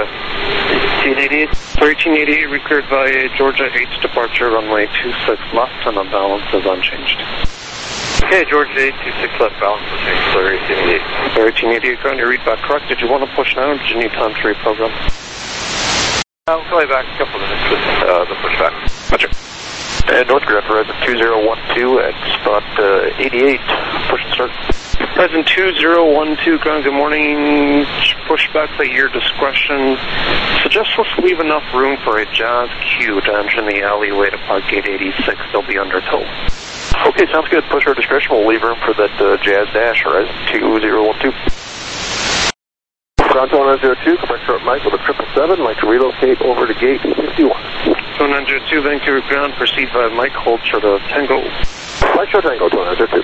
1888. 1388, recleared via Georgia 8's departure, runway 26 left, and the balance is unchanged. Okay, Georgia 8, 26 left, balance unchanged, clear 1888. 1388 ground, your read back correct. Did you want to push now, or did you need time to reprogram? I'll call you back in a couple of minutes with the pushback. Roger. And North Grand, Horizon 2012 at spot 88. Push and start. Horizon 2012, ground, good morning. Pushbacks at your discretion. Suggest let's leave enough room for a Jazz Q to enter in the alleyway to park gate 86. They'll be under tow. Okay, sounds good. Push our discretion. We'll leave room for that Jazz Dash, Horizon 2012. Ground 1902, correct short Mike with a 777. Like to relocate over to gate 51. 1902, Vancouver ground, proceed via Mike, hold short of Tango. Mike short Tango, 1902.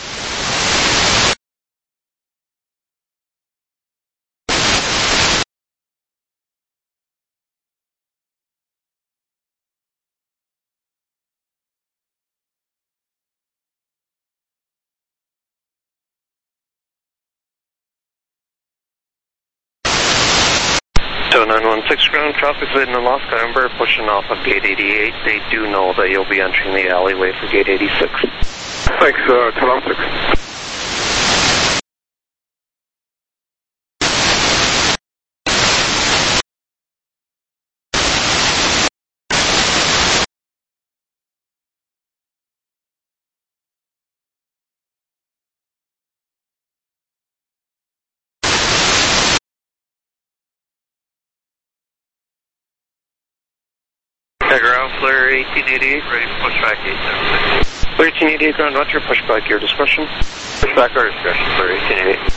So 916 ground, traffic's in Alaska Ember, pushing off of gate 88. They do know that you'll be entering the alleyway for gate 86. Thanks, 10-6. Ground, flare 1888, ready for pushback 876. Flare 1888, ground, roger, pushback your discretion. Pushback our discretion, flare 1888.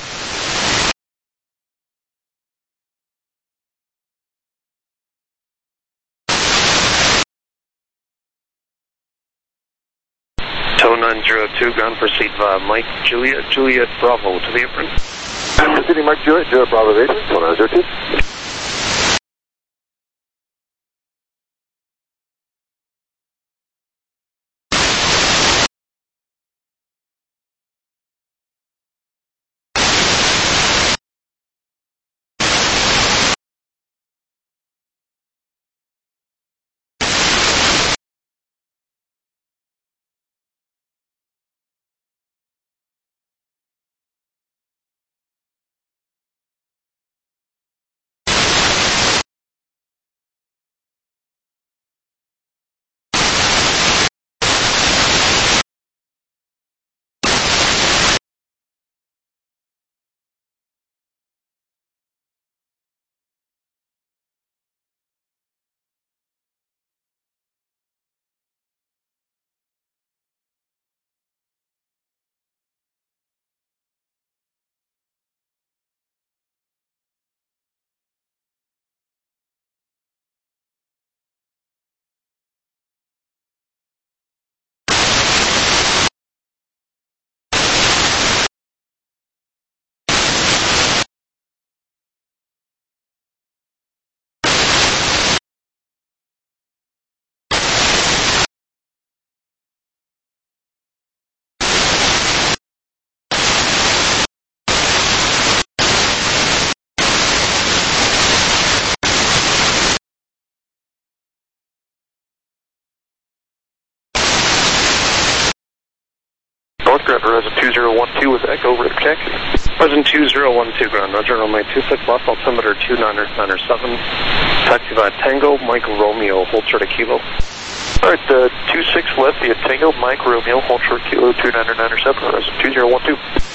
Tow 902, ground, proceed via Mike, Juliet, Bravo to the apron. Proceeding Mike, Juliet, Bravo, Tow 902. North ground, Horizon 2012 with Echo, ready for taxi. Horizon 2012 ground, roger, runway 26 left, altimeter 2997. Taxi via Tango, Mike Romeo, hold short of Kilo. Alright, 26 left via Tango, Mike Romeo, hold short Kilo 2997, Horizon 2012.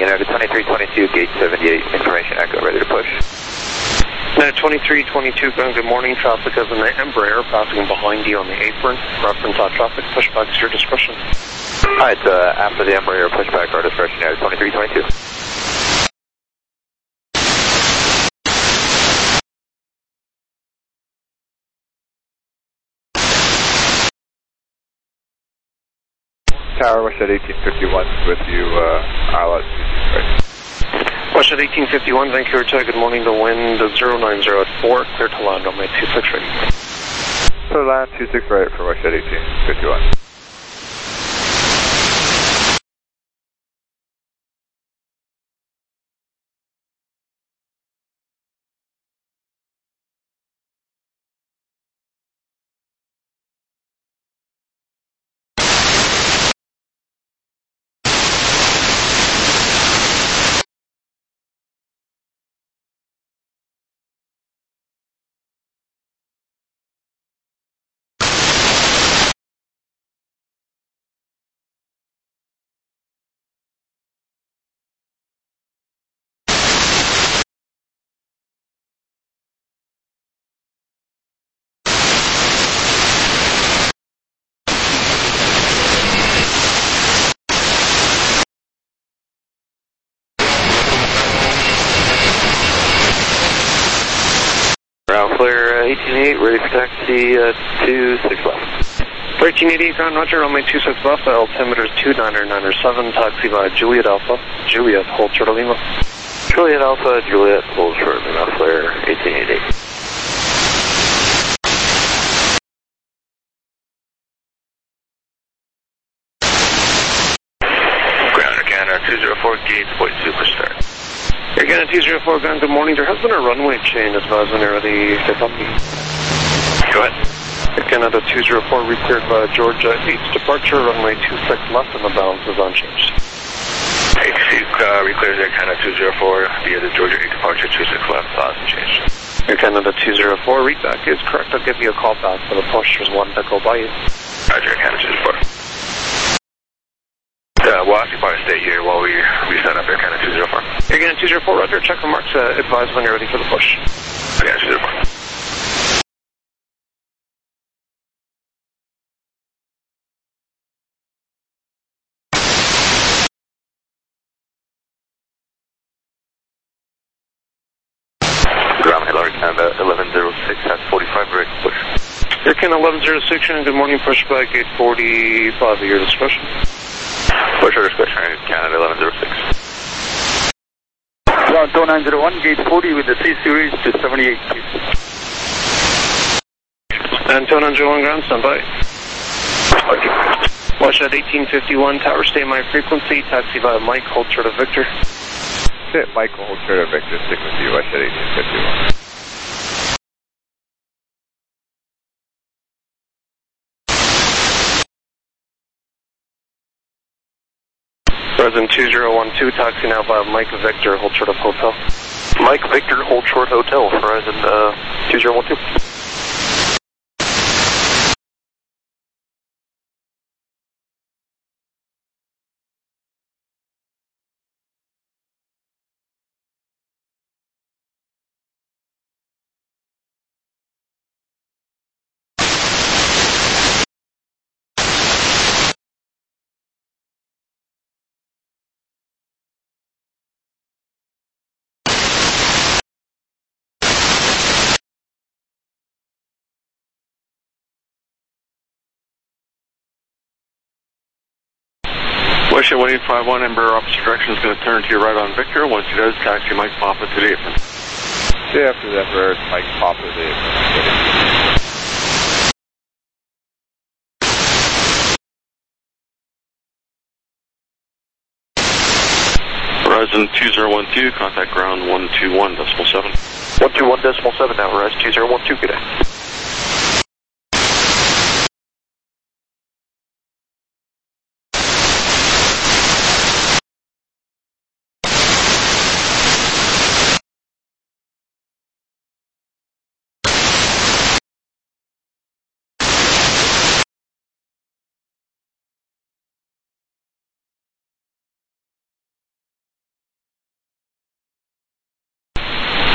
United 2322, gate 78, information echo, ready to push. United 2322, ground, good morning. Traffic is in the Embraer, passing behind you on the apron. Reference on traffic, pushback is your discretion. Alright, after the Embraer, pushback, our discretion, United 2322. Tower, West at 1851 with you, ILS 26 right. West at 1851, Vancouver Tower, good morning. The wind is 090 at 4, clear to land on my 26 right. So land 26 right for West at 1851. Ground clear 1888, ready for taxi 26 left. 1388, ground roger, runway 26 left, altimeter is 2997, taxi by Juliet Alpha, Juliet, hold short of Lima. Juliet Alpha, Juliet, hold short, ground clear 1888. Ground Canada 204, gate 42 for start. Air Canada 204, ground, good morning. There has been a runway change as far as when you're ready to copy. Go ahead. Air Canada 204, recleared by Georgia 8's departure, runway 26 left, and the balance is unchanged. ATC reclears Air Canada 204 via the Georgia 8 departure, 26 left, balance changed. Air Canada 204, read back is correct. I'll give you a call back for the push. There's one to go by you. Roger, Air Canada 204. We'll ask you to stay here while we set up Air Canada 204. Air Canada 204, roger. Check the marks. Advise when you're ready for the push. Air Canada 204. Ground Hello, Canada 1106 has 45 ready to push. Air Canada 1106, and good morning. Pushback gate 45 at your discretion. Push your discretion, Canada 1106. Ground 2901, gate 40 with the C series to 78 feet. And 2901, ground, stand by. Watch at 1851, tower, stay my frequency, taxi via Mike, hold short of Victor. Sit Michael, hold short of Victor, stick with you, West at 1851. Resident 2012, taxi now via Mike Victor, hold short of hotel. Mike Victor, hold short hotel, Horizon 2012. West 1851, Embraer opposite direction is going to turn to your right on Victor. Once he does, taxi Mike Papa to the apron. Stay after the Embraer, Mike Papa to the apron. Horizon 2012, contact ground 121.7. 121.7 now, Horizon 2012, good day.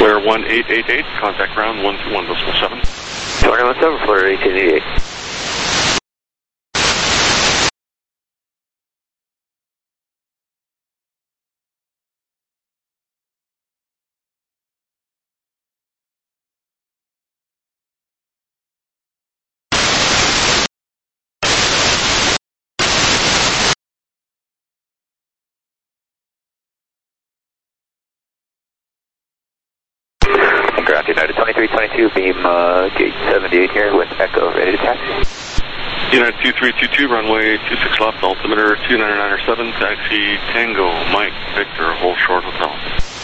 Flare 1888, contact ground 121.7. 21.7, Flare 1888. Ground United 2322, beam gate 78 here with Echo, ready to taxi. United 2322, runway 26 left, altimeter 2997, taxi Tango, Mike, Victor, hold short hotel.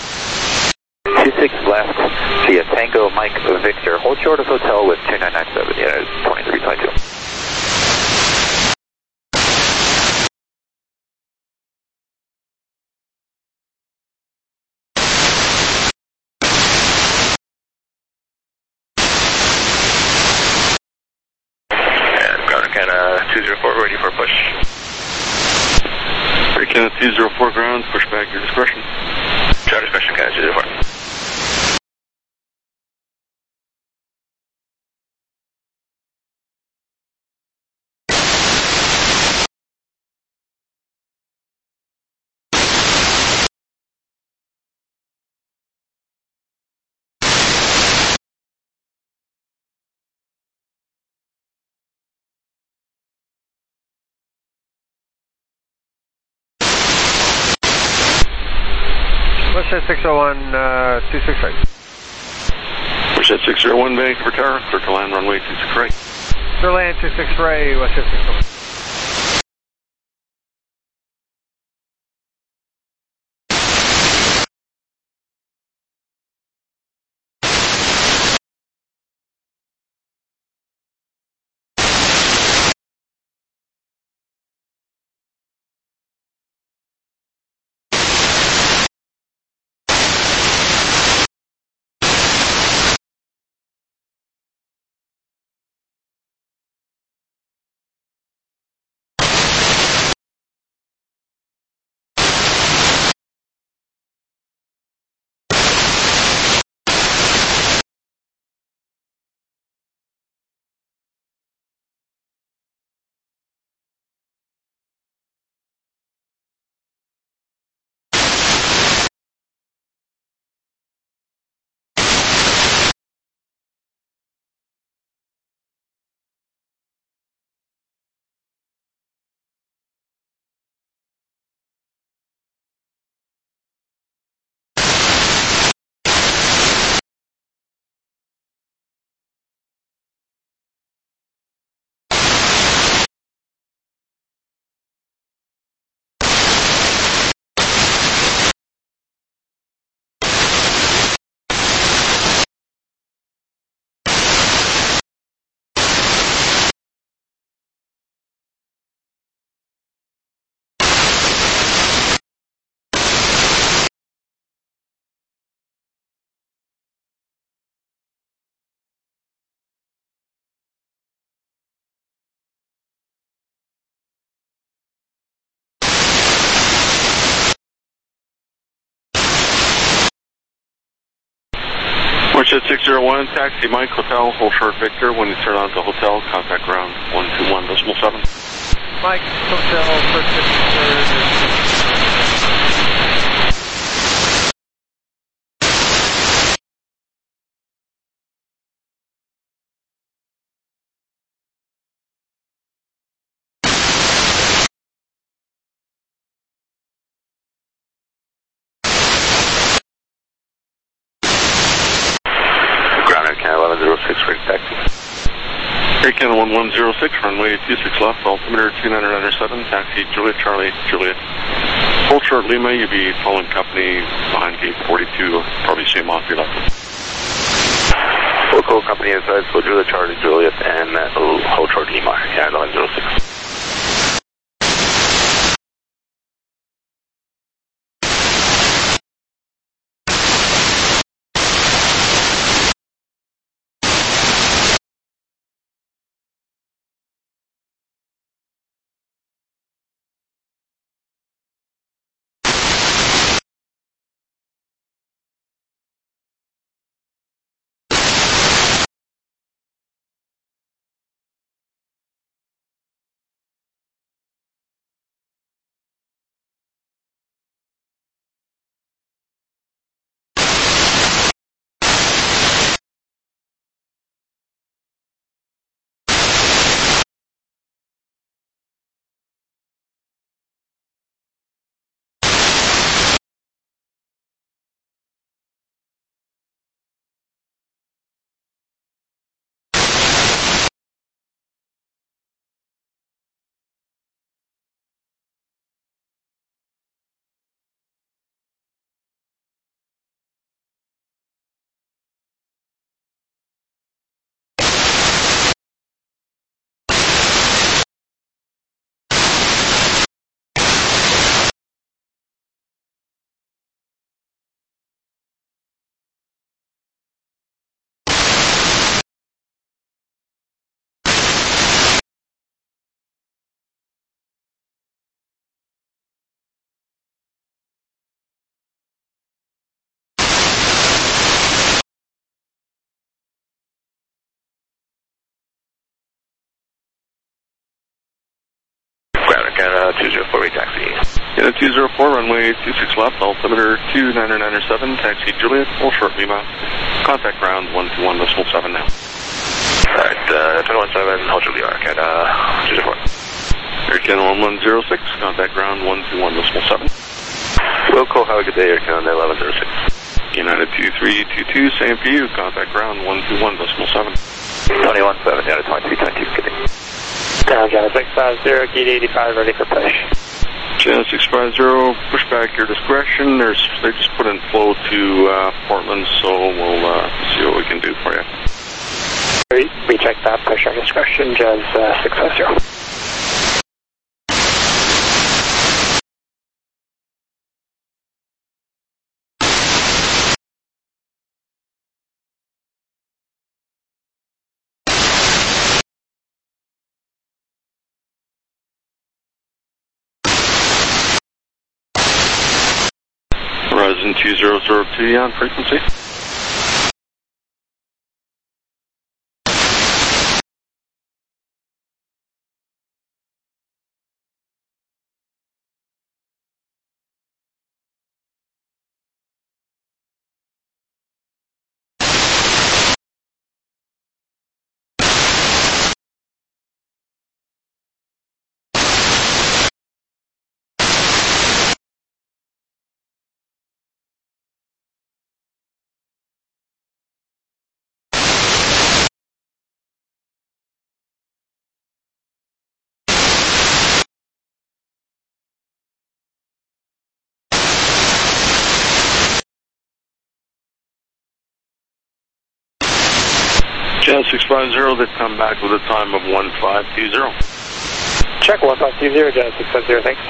26 left, via Tango, Mike, Victor, hold short of hotel with 2997, United 2322. Canada 204, ready for push. Canada 204 ground, push back your discretion. Charter discretion, Canada 204. Westjet 601, 26 right. Westjet 601, Vancouver Tower, clear to land runway 26 right. Clear land 26 right, Westjet 601. Westjet 601, taxi Mike, hotel, hold short Victor. When you turn on to hotel, contact ground 121.7. Mike, hotel, first 53rd. Canada 1106, ready taxi. Air Canada 1106, runway 26 left, altimeter 2997, taxi Juliet, Charlie, Juliet. Hold short Lima, you'll be following company behind gate 42, probably see him off your left. Local company inside, so Juliet, Charlie, Juliet, and hold short Lima, Canada 1106. Canada 204 taxi. Canada 204, runway 26 left, altimeter 2997, taxi Juliet, full short Lima. Contact ground 121.7 now. Alright, 217, hold Juliet, Canada 204. Air Canada 1106, contact ground 121.7. Wilco, have a good day, Air Canada 1106. United 2322, same for you, contact ground 121.7. 21-7, United 2322, good day. Down, Canada 650, gate 85, ready for push. Channel 650, push back your discretion. They just put in flow to Portland, so we'll see what we can do for you. We check that, push our discretion, Jazz 650. Horizon 2002 on frequency. Channel 650, they've come back with a time of 1520. Check 1520, Jazz 650, thanks.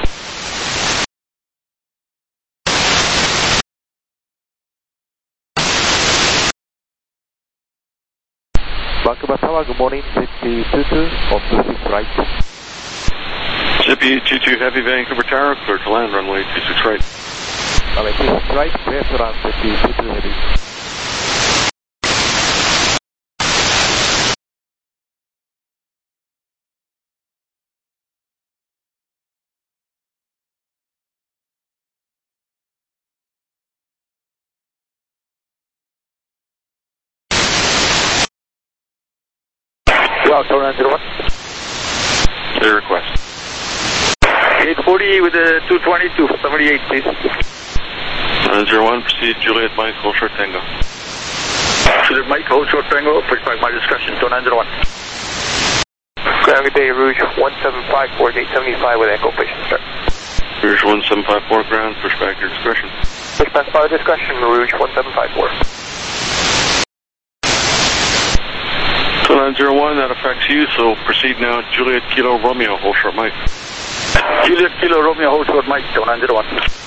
Bakabatawa, good morning, Zippy 22, off 26 right. Zippy 22 Heavy Vancouver Tower, clear to land, runway 26 right. Runway 26 right, clear to land, Zippy 22 Heavy. Well, 901. Clear request. 840 with a 222 for 78, please. 901, proceed Juliet Mike, hold short Tango. Juliet Mike, hold short Tango, push back my discretion, 901. Good day, Rouge 1754, gate 75 with Echo, patient start. Rouge 1754, ground, push back your discretion. Push back by discretion, Rouge 1754. 901, that affects you, so proceed now, Juliet Kilo Romeo, hold short Mike. Juliet Kilo Romeo, hold short Mike, 901.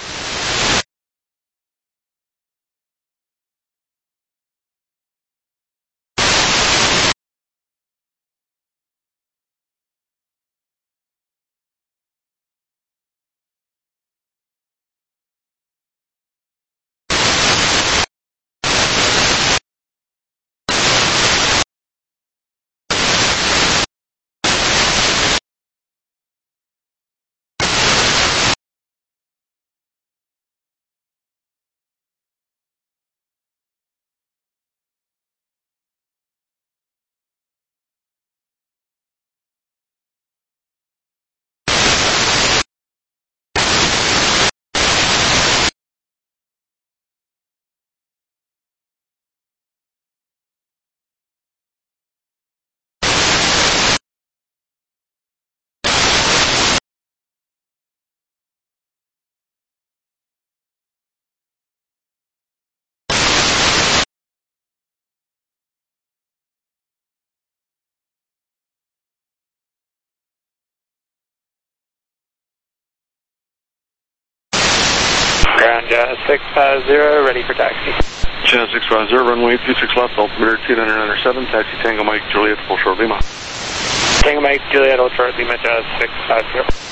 Ground 650, ready for taxi. Channel 650, runway 26 left, altimeter 2997, taxi Tango Mike, Juliet, full short Lima. Tango Mike, Juliet, hold short Lima, Jazz 650.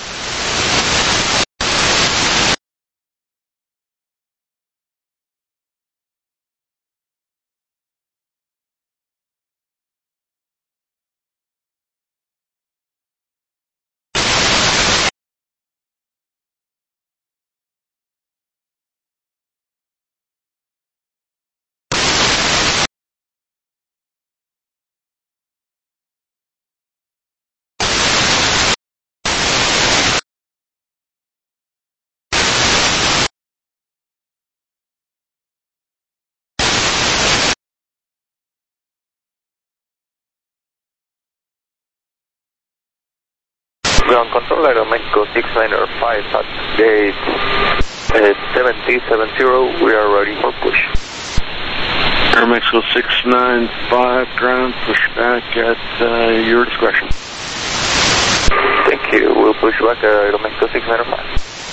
Ground control, Aeromexico 695 at gate 7070. We are ready for push. Aeromexico 695 ground, push back at your discretion. Thank you. We'll push back Aeromexico 695.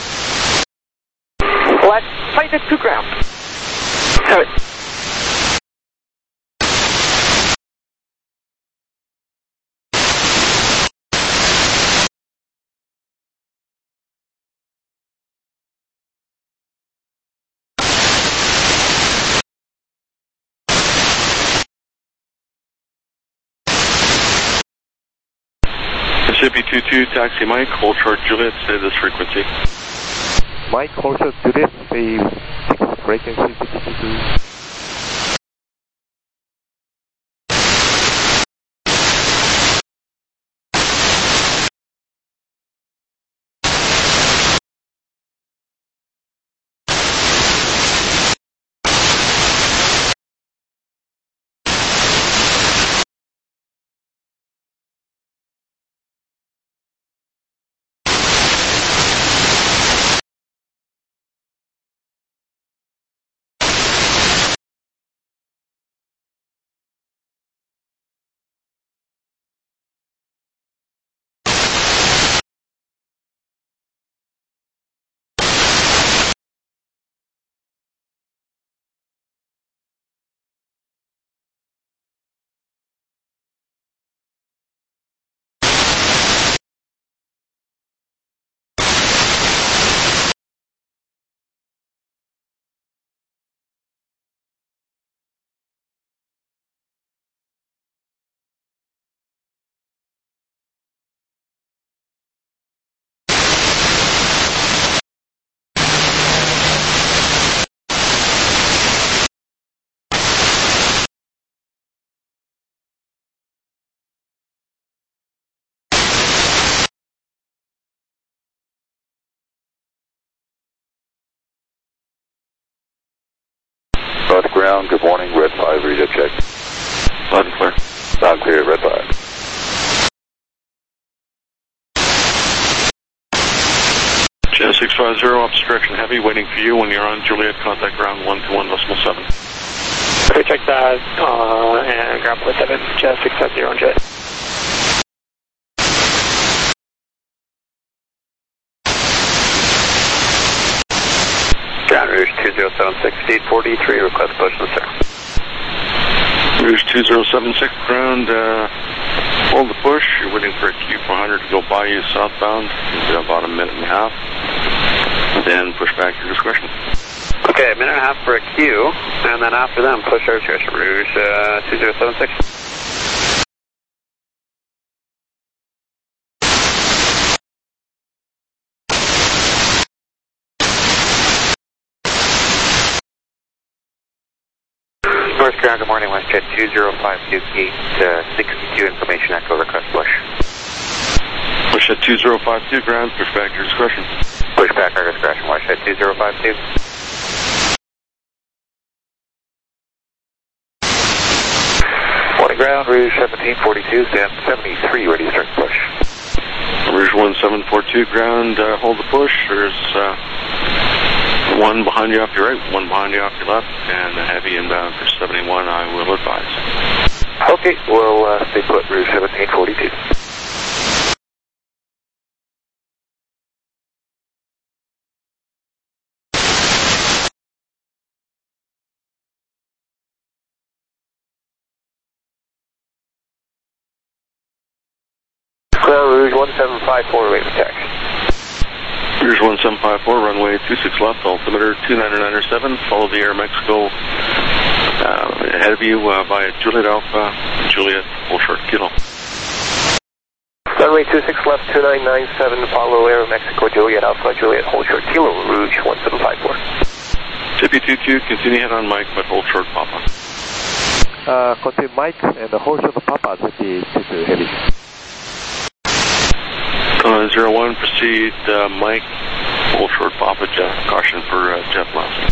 Flight 582 ground. 7. Mississippi 22, taxi Mike, hold short Juliet, stay this frequency. Mike, hold short Juliet, stay frequency 52. North ground, good morning, red 5, read up check. Loud and clear. Loud and clear, red 5. Jet 650, opposite direction heavy, waiting for you when you're on Juliet, contact ground 121.7. Okay, check that, and ground point 7, Jet 650 on jet. Ground Rouge 2076, speed 43, request push and sir. Rouge 2076 ground, hold the push, you're waiting for a Q400 to go by you southbound, about a minute and a half, then push back your discretion. Okay, a minute and a half for a Q, and then after them, push our discretion, Rouge 2076. North ground, good morning, WestJet 2052, gate 62, information echo, request push. Push at 2052 ground, push back your discretion. Push back our discretion, WestJet 2052. Morning ground, Rouge 1742, stand 73, ready to start push. Rouge 1742 ground, hold the push, there's one behind you off your right, one behind you off your left, and a heavy inbound for 71, I will advise. Okay, we'll stay put, Rouge 1742. Ground Rouge 1754, wait for taxi. Rouge 1754, runway 26 left, altimeter 2997, follow the Aeromexico ahead of you via Juliet Alpha, Juliet, hold short, kilo. Runway 26 left, 2997, follow Aeromexico, Juliet Alpha, Juliet, hold short, kilo, Rouge 1754. Tippy 22, continue head on Mike, but hold short, Papa. Continue Mike and hold short Papa, Tippy 22 heavy. 01, proceed Mike, hold short Papa, Jeff, caution for jet blast.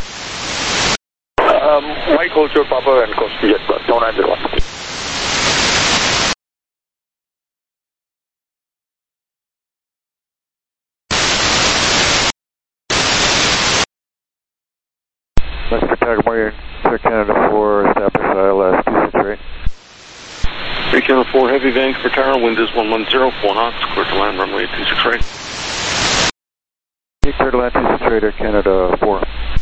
Mike, hold short Papa, and caution for jet blast, 0901. Tower, good morning. Air Canada 4, establish ILS 268. Air Canada 4, heavy Vancouver Tower, wind is 110, 4 knots, clear to land, runway 26 right. Clear to land 26 right, Air Canada 4.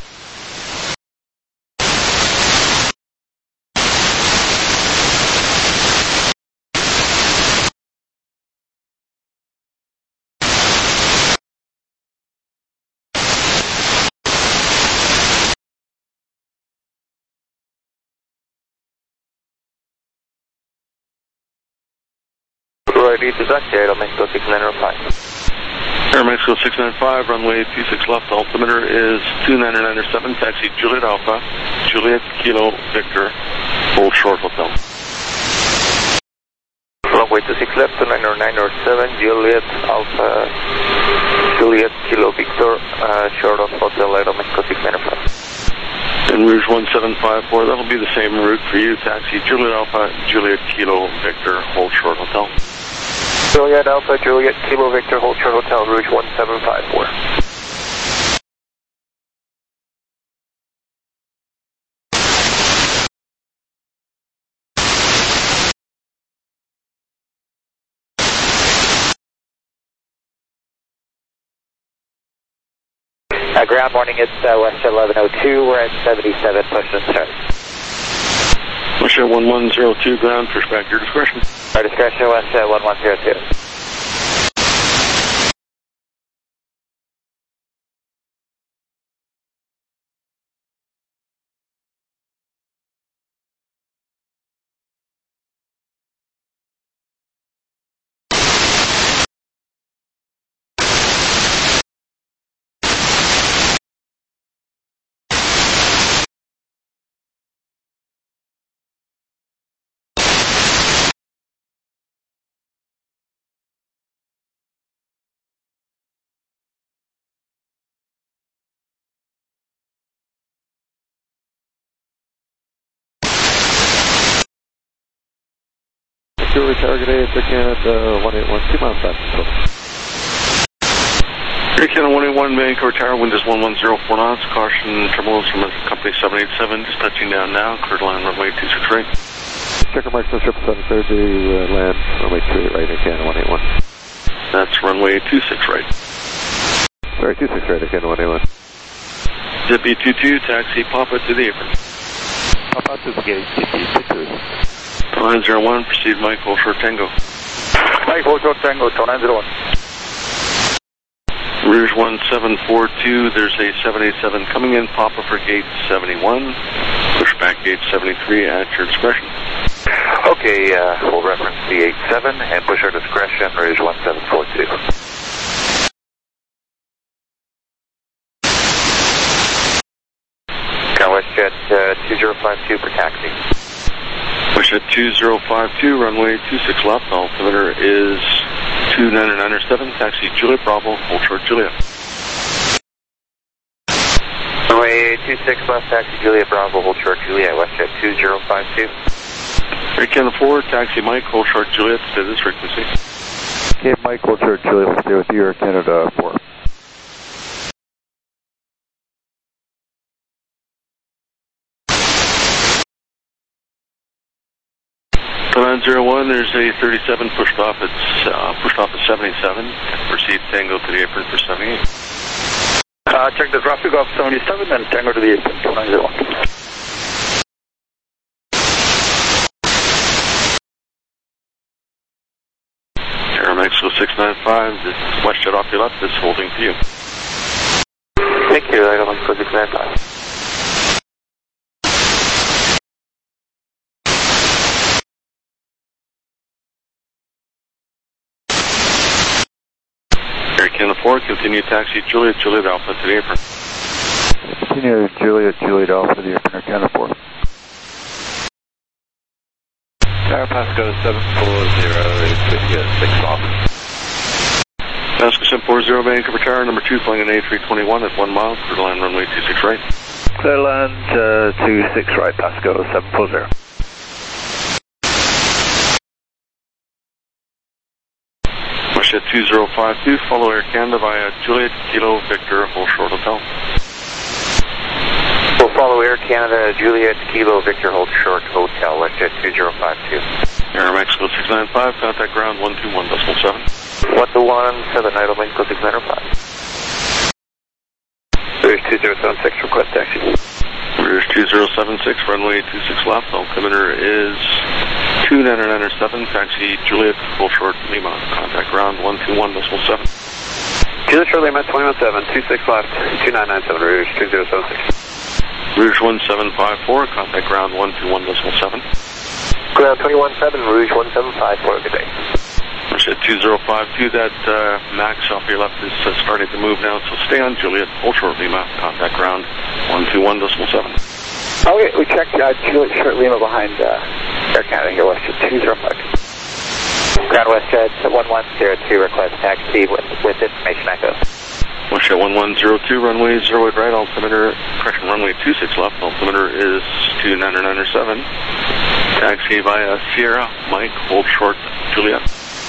Ready to duck, Air Mexico 6905. Air Mexico 695, runway 26 left, altimeter is 2997, taxi Juliet Alpha, Juliet Kilo Victor, hold short hotel. Runway 26 left, 2997, Juliet Alpha, Juliet Kilo Victor, short of hotel, Air Mexico 695. And Rouge 1754, that'll be the same route for you, taxi Juliet Alpha, Juliet Kilo Victor, hold short hotel. Juliet Alpha, Juliet Kilo Victor, hold short hotel, Rouge 1754. Ground morning, it's West 1102, we're at 77, push and start. West 1102, ground, push back your discretion. Our discretion, West 1102. Julie target A, Air Canada 1812 miles past control. Air Canada 181, Vancouver Tower, wind is 110, 4 knots, caution terminals from company 787, just touching down now, clear to land runway 26 right. Checker marks on strip 730, land runway 28 right, Air Canada 181. That's runway 26 right. Sorry, 26 right, Air Canada 181. Zippy 22, taxi Papa to the apron. Papa to the gate, Zippy 22. 901, proceed Mike, hold short Tango. Mike, hold short Tango, 901. Rouge 1742, there's a 787 coming in, Papa for gate 71, push back gate 73 at your discretion. Okay, we'll reference the 87 and push our discretion, Rouge 1742. WestJet 2052 for taxi. WestJet 2052, runway 26 left, altimeter is 2997, taxi Juliet Bravo, hold short Juliet. Runway 26 left, taxi Juliet Bravo, hold short Juliet, WestJet 2052. Air Canada 4, taxi Mike, hold short Juliet, stay this frequency. Okay, Mike, hold short Juliet, stay with you, Air Canada 4. So 901, there's a 37 pushed off at 77. Proceed Tango to the apron for 78. Check the traffic off 77 and Tango to the apron, 291. Air Mexico 695, this is WestJet off your left, this is holding to you. Thank you, Air Mexico 695. Air Canada 4, continue taxi Juliet, Juliet Alpha to the apron. Continue Juliet, Juliet Alpha to the apron, Air Canada 4. Tower Pasco 740 is with you, 6 off. Pasco 740, Vancouver Tower, number 2, flying an A321 at 1 mile, clear to land runway 26 right. Clear land 26 right, Pasco 740. WestJet 2052, follow Air Canada via Juliet Kilo Victor, hold short hotel. We'll follow Air Canada, Juliet, Kilo, Victor, hold short, hotel, WestJet 2052. Air Mexico 695, contact ground 121.7. 121.7, idle Mexico 695. Rouge 2076, request taxi. Rouge 2076, runway 26 left, altimeter is 2997, taxi Juliet, full short Lima, contact ground 121.7. Juliet Short Lima 217, 26 left, 2997, Rouge 2076. Rouge 1754, contact ground 121.7. Ground 217, Rouge 1754, good day. Rouge 2052, that max off your left is starting to move now, so stay on Juliet, full short Lima, contact ground 121.7. Okay, we checked Juliet Short Lima behind Air Canada here, WestJet 205. Ground WestJet 1102, request taxi with information echo. WestJet 1102, runway 08 right, altimeter, correction, runway 26 left, altimeter is 2997. Taxi via Sierra, Mike, hold short, Juliet.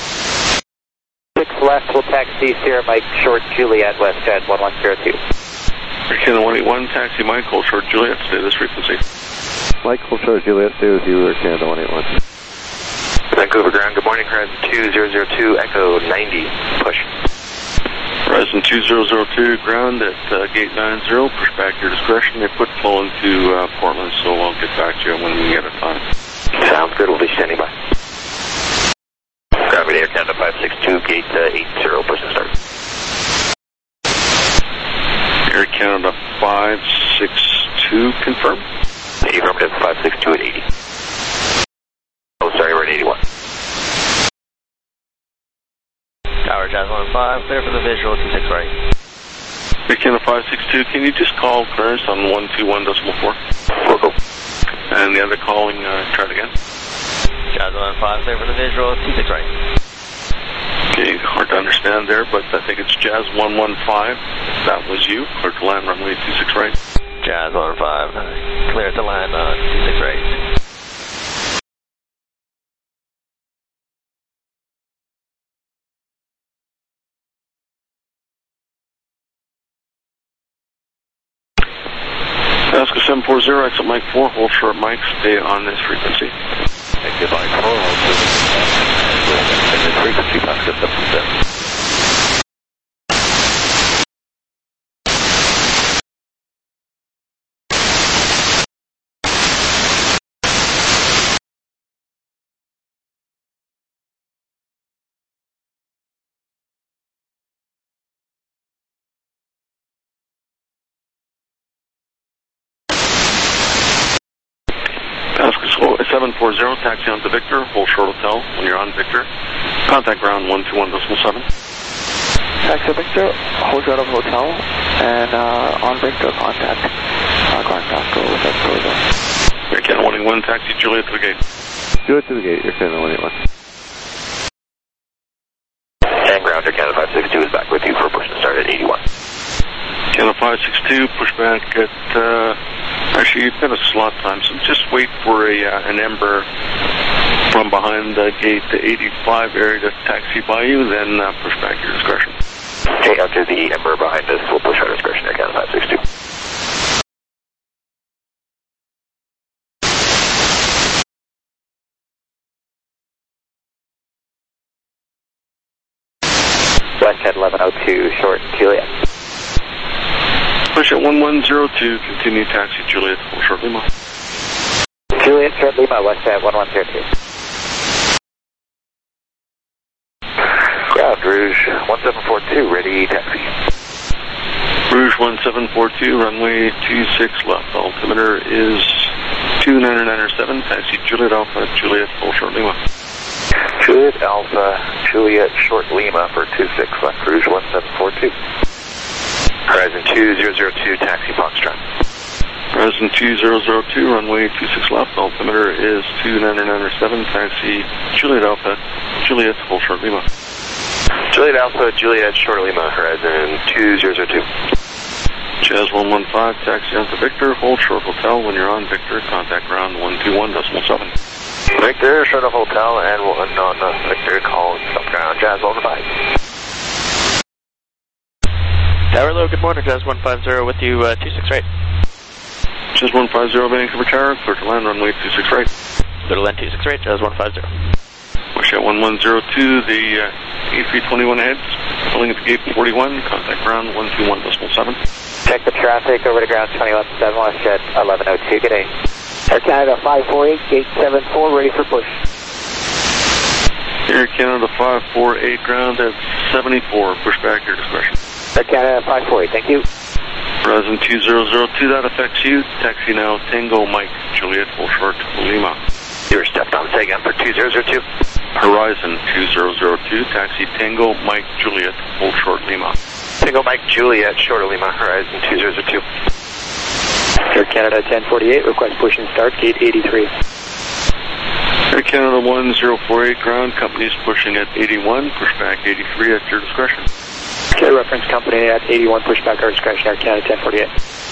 6 left, will taxi Sierra, Mike, short, Juliet, WestJet 1102. Air Canada 181, taxi Mike, hold short, Juliet, stay this frequency. Mike, hold short, Juliet, stay with you, Air Canada 181. Vancouver ground, good morning, Horizon 2002, Echo 90, push. Horizon 2002, ground at gate 90, push back your discretion. They put flow into Portland, so I'll get back to you when we get a time. Sounds good, we'll be standing by. Gravity Air Canada 562, gate 80, push and start. Air Canada 562, confirm. Affirmative, 562 at 80. Oh, sorry, we're at 81. Tower Jazz 15, clear for the visual, 26 right. Air Canada 562, can you just call clearance on 121.4? Go. And the other calling, try it again. Jazz 15, clear for the visual, 26 right. Okay, hard to understand there, but I think it's Jazz 115. That was you, clear to land runway 26 right. Jazz 15, clear to land on 26 right. Alaska 740, exit Mike 4, hold short Mike, stay on this frequency. Thank you, Mike 4, hold this frequency, Alaska 740. Alaska 740, taxi on to Victor, hold short hotel when you're on Victor. Contact ground 121.7. Taxi Victor, hold short of hotel, and on Victor, contact ground Costco with that. Air Canada 181, taxi Juliet to the gate. Juliet to the gate, Air Canada 181. And ground Air Canada 562 is back with you for push to start at 81. Canada 562, push back at, actually you've got a slot time, so just wait for an Ember from behind the gate to 85 area to taxi by you, then push back your discretion. Okay, after the Ember behind us, we'll push our discretion Air Canada 562. WestJet 1102, short, Juliet. Push at 1102, continue taxi Juliet, full short Lima. Juliet, short Lima, WestJet 1102. Ground, Rouge 1742, ready taxi. Rouge 1742, runway 26 left, altimeter is 2997, taxi Juliet Alpha, Juliet, full short Lima. Juliet Alpha, Juliet, short Lima for 26 left, Rouge 1742. Horizon 2002, taxi Foxtrot. Horizon 2002, runway 26 left, altimeter is 2997, taxi Juliet Alpha, Juliet, full short Lima. Juliet Alpha, Juliet, short Lima, Horizon 2002. Jazz 115, taxi on to Victor, hold short hotel when you're on Victor, contact ground 121.7. Victor, short of hotel, and on Victor, call stop ground, Jazz 115. Tower low, good morning, Jazz 150 with you, 26 right. Jazz 150 Vancouver Tower, clear to land runway 26 right. Clear to land 26 right, Jazz 150. Wish at 1102, the A321 heads, pulling at the gate 41, contact ground 121.7. Check the traffic over to ground 21.7, watch at 1102, good day. Air Canada 548, gate 74, ready for push. Air Canada 548, ground at 74, pushback your discretion. Air Canada 548, thank you. Horizon 2002, that affects you. Taxi now, Tango Mike, Juliet, full short, Lima. You were stepped on, say again for 2002. Horizon 2002, taxi Tango Mike, Juliet, full short, Lima. Tango Mike, Juliet, short of Lima, Horizon 2002. Air Canada 1048, request push and start, gate 83. Air Canada 1048, ground, company's pushing at 81, pushback 83 at your discretion. Okay, reference company at 81, pushback our discretion, Air Canada 1048.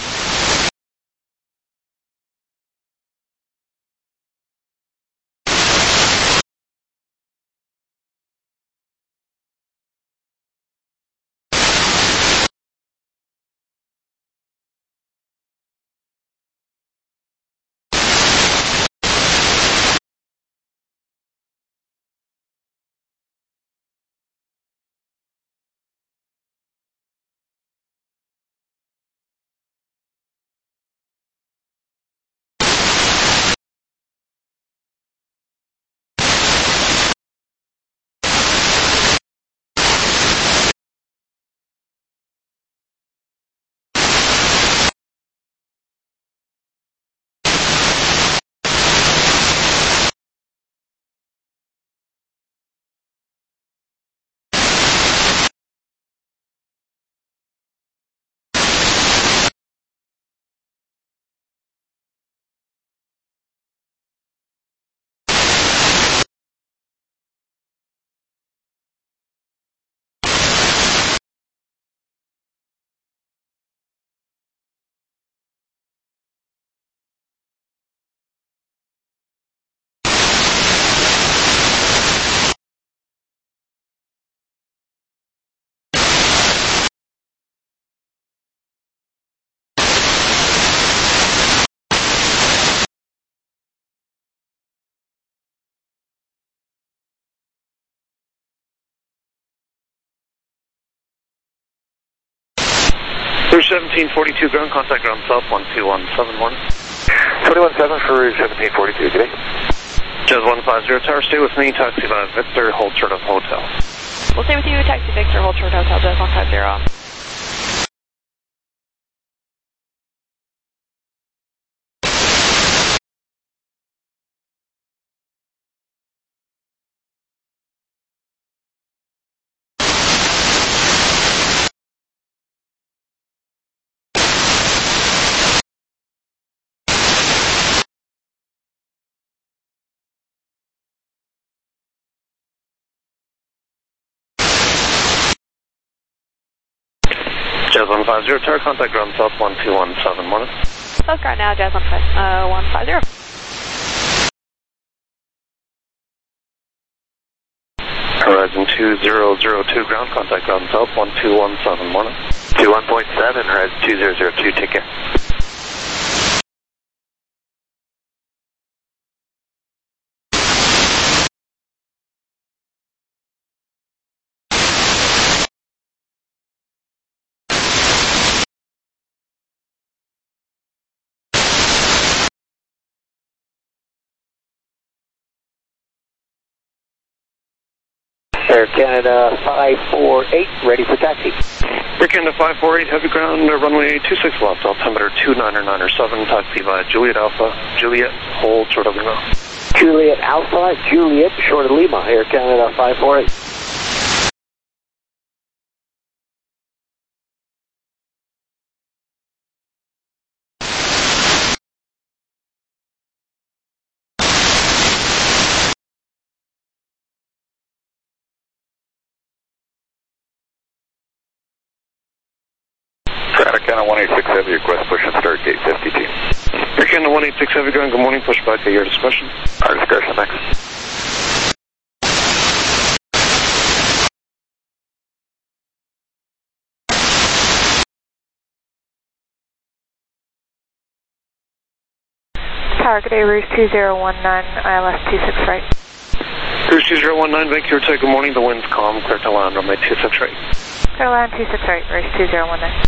Rouge 1742, ground contact ground south 12171. 21.7 for Rouge 1742, good day. Jazz 150, tower, stay with me, taxi by Victor, hold short of hotel. We'll stay with you, taxi Victor, hold short hotel, Jazz 150. Jazz 150, tower, contact ground south 12171. South ground now, Jazz 150. Horizon 2002, ground contact ground south 12171. 21.7, Horizon 2002, take care. Air Canada 548, ready for taxi. Air Canada 548, heavy ground, runway 26 left, altimeter 29907, taxi via Juliet Alpha, Juliet, hold short of Lima. Juliet Alpha, Juliet, short of Lima, Air Canada 548. Air Canada 186 Heavy, request push and start, gate 52. Air Canada 186 Heavy, ground, good morning, pushback at your discretion. Our discretion, thanks. Tower, good day, Rouge 2019, ILS 26 right. Rouge 2019, Vancouver, good morning. The wind's calm, clear to land, runway 26 right. Clear to land 26 right, Rouge 2019.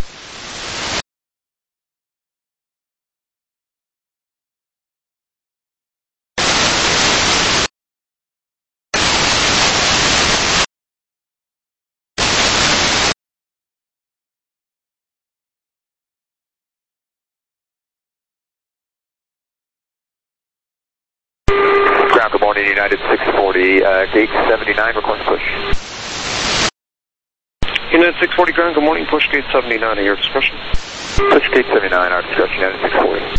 Good morning, United 640, gate 79, request push. United 640 ground, good morning, push gate 79 at your discretion. Push gate 79, our discretion, United 640.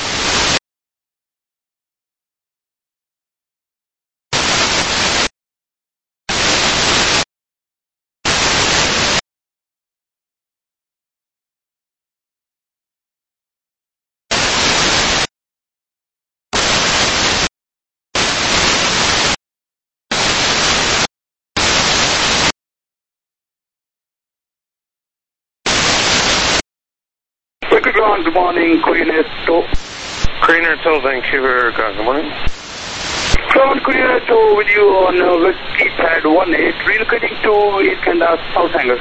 Good morning, Queen Eto. Queen Eto, Vancouver, good morning. Ground Queen Eto with you on Whiskey Pad 18, relocating to East Canada, South Hangar.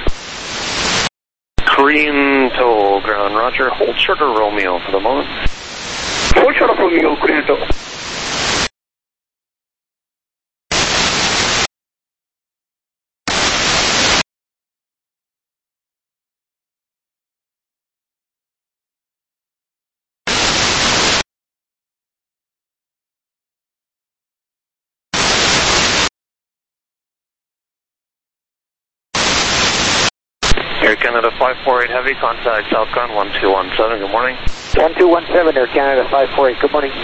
Queen Eto, ground, roger. Hold short of Romeo for the moment. Hold short of Romeo, Queen Eto. Air Canada 548 Heavy, contact Southcon 1217, good morning. 1217, Air Canada 548, good morning.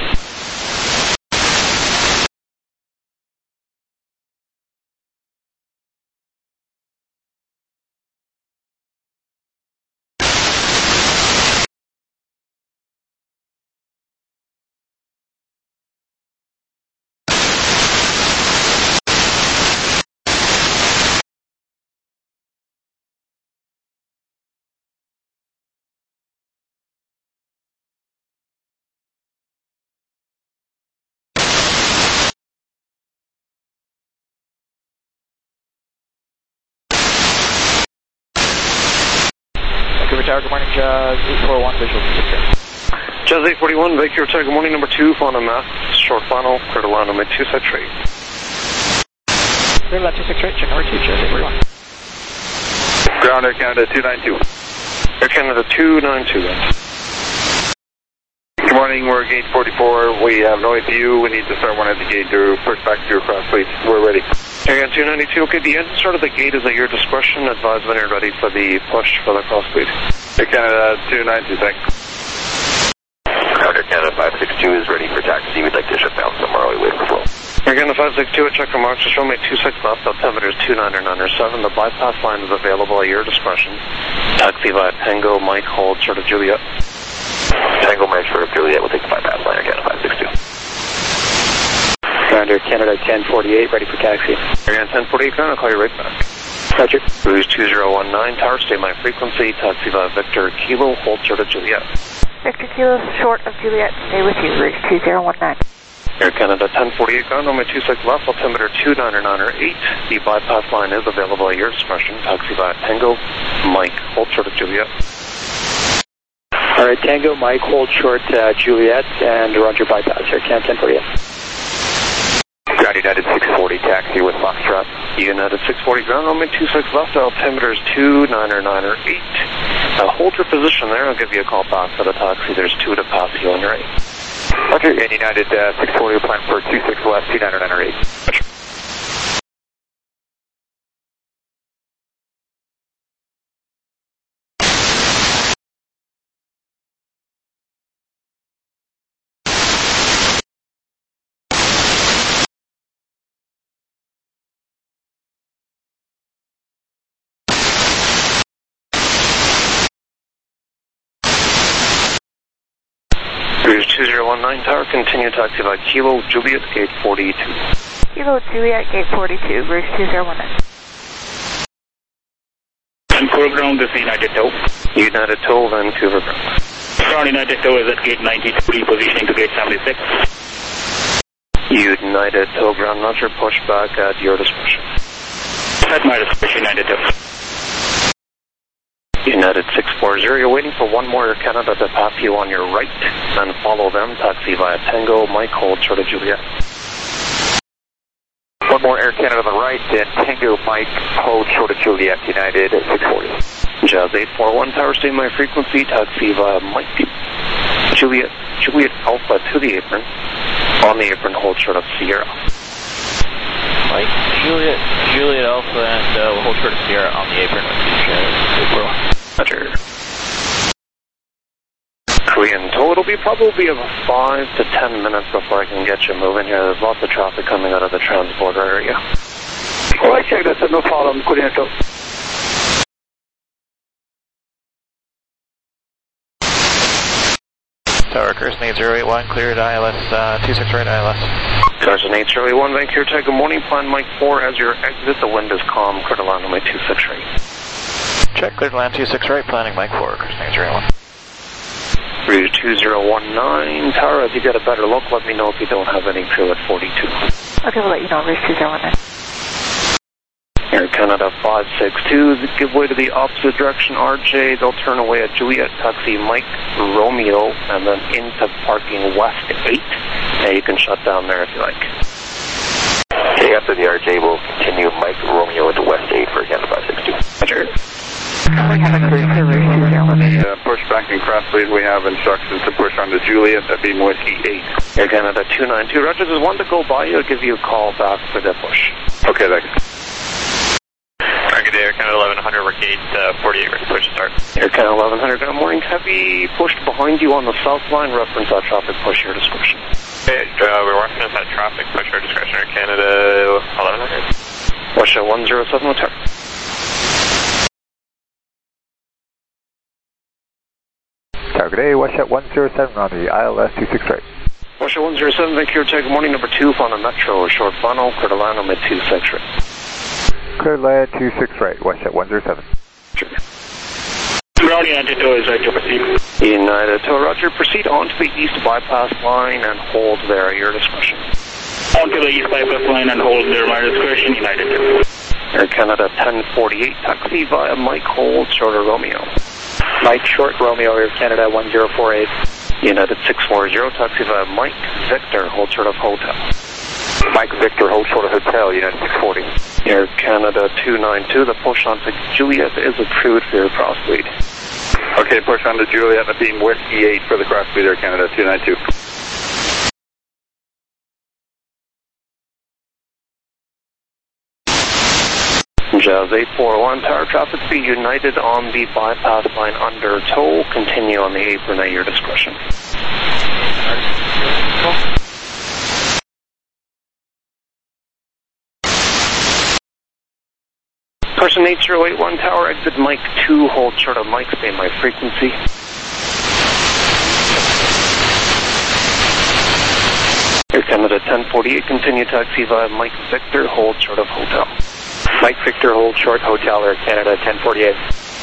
Tower, good morning, Jazz 841, visual to Jazz 841, Vancouver Tower, good morning, number 2, phone and math, short final, clear to land on my 26 right. Clear to land 26 right, check number 2, Jazz 841. Ground Air Canada 292. Air Canada 292. Good morning, we're gate 44, we have noise view, we need to start one at the gate to push back to your cross, please. We're ready. Air Canada 292, okay, the engine start of the gate is at your discretion, advise when you're ready for the push for the cross, please. Air Canada 292, thanks. Air Canada 562 is ready for taxi, we'd like to shut down somewhere while we wait for flow. Air Canada 562 at check for marks, just runway 26 left, altimeter is 29907, the bypass line is available at your discretion. Taxi via Tango, Mike, hold, short of Juliet. Tango, Mike, short of Juliet, we'll take the bypass line, Air Canada 562. Air Canada 1048, ready for taxi. Air Canada 1048, I'll call you right back. Roger. Rouge 2019, tower, stay my frequency, taxi via Victor Kilo, hold short of Juliet. Victor Kilo, short of Juliet, stay with you, Rouge 2019. Air Canada 1048, ground on my 26 left, altimeter 29908. The bypass line is available at your discretion, taxi via Tango, Mike, hold short of Juliet. All right, Tango, Mike, hold short Juliet, and roger bypass, Air Canada 1048. Ground United 640, taxi with Foxtrot. United 640, ground on my 26 left, altimeter is 29908. Hold your position there, I'll give you a call back for the taxi, there's 2 to pass you on your right. Roger, and United 640, plan for 26 left, 29908. Roger. Rouge 2019 tower, continue taxi by Kilo Juliet, gate 42. Kilo Juliet, gate 42, Rouge 2019. Vancouver ground, this is United Tow. United Tow, Vancouver ground. Ground United 2 is at gate 92, repositioning to gate 76. United 2, ground Roger, push back at your discretion. At my discretion, United 2. United 640, you're waiting for one more Air Canada to pass you on your right, and follow them, taxi via Tango, Mike, hold short of Juliet. One more Air Canada on the right, and Tango Mike, hold short of Juliet, United 640. Jazz 841, tower, stay my frequency, taxi via Mike. Juliet Alpha to the apron. On the apron, hold short of Sierra. Mike, Juliet Alpha, and we'll hold short of Sierra on the apron with Roger. Korean tow, it'll be probably about 5 to 10 minutes before I can get you moving here. There's lots of traffic coming out of the transborder area. Oh, I checked that, no problem, Korean tow. Tower, Carson 8081, cleared ILS 26 right ILS. Carson 8081, Vancouver Tech, good morning, plan Mike 4 as your exit, the wind is calm, clear to land on my 26 right. Check, cleared land 26 right, planning Mike 4, Carson 8081. Route 2019, tower, as you get a better look, let me know if you don't have any crew at 42. Okay, we'll let you know, Route 2019. Air Canada 562, give way to the opposite direction, RJ, they'll turn away at Juliet, taxi Mike Romeo, and then into parking west 8. Yeah, you can shut down there if you like. Okay, after the RJ, we'll continue Mike Romeo into west 8 for Canada 562. Roger. We have a clear to Route 2019. Push back and cross, please. We have instructions to push onto Juliet, that being Whiskey 8. Air Canada 292, Roger, there's one to go by you, I'll give you a call back for the push. Okay, thanks. Good day, Air Canada 1100, we're gate 48, ready to push start. Air Canada 1100, good morning. Heavy pushed behind you on the south line, reference that traffic, push your discretion. Okay, we're working with that traffic, push our discretion, Air Canada 1100. Russia 107, return. Tower, good day, West 107 on the ILS 26 right. Russia 107, Vancouver Tech, good morning, number 2 on the Metro, short funnel, clear to land on mid 26 right. Clear land 26 right, West 107. Ground United 2 is right to proceed. United 2, Roger, proceed onto the east bypass line and hold there at your discretion. Onto the east bypass line and hold there at my discretion, United 2. Air Canada 1048, taxi via Mike, hold short of Romeo. Mike short Romeo, Air Canada 1048. United 640, taxi via Mike, Victor, hold short of hotel. Mike Victor, hold short of hotel, United 640. Air Canada 292, the push onto Juliet is approved for your crosslead. Okay, push onto Juliet, that being Whiskey 8 for the crosslead, Air Canada 292. Jazz 841, tower traffic, be United on the bypass line under tow, continue on the apron at your discretion. Person 8081, tower, exit Mike 2, hold short of Mike, stay my frequency. Air Canada 1048, continue taxi via Mike Victor, hold short of hotel. Mike Victor, hold short, hotel, Air Canada 1048.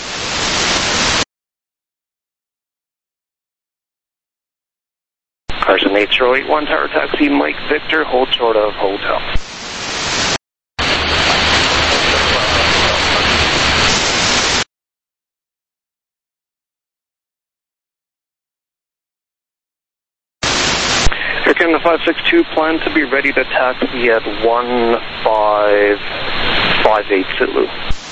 Carson 8081, tower taxi, Mike Victor, hold short of hotel. Air Canada 562, plan to be ready to taxi at 1558 Silu.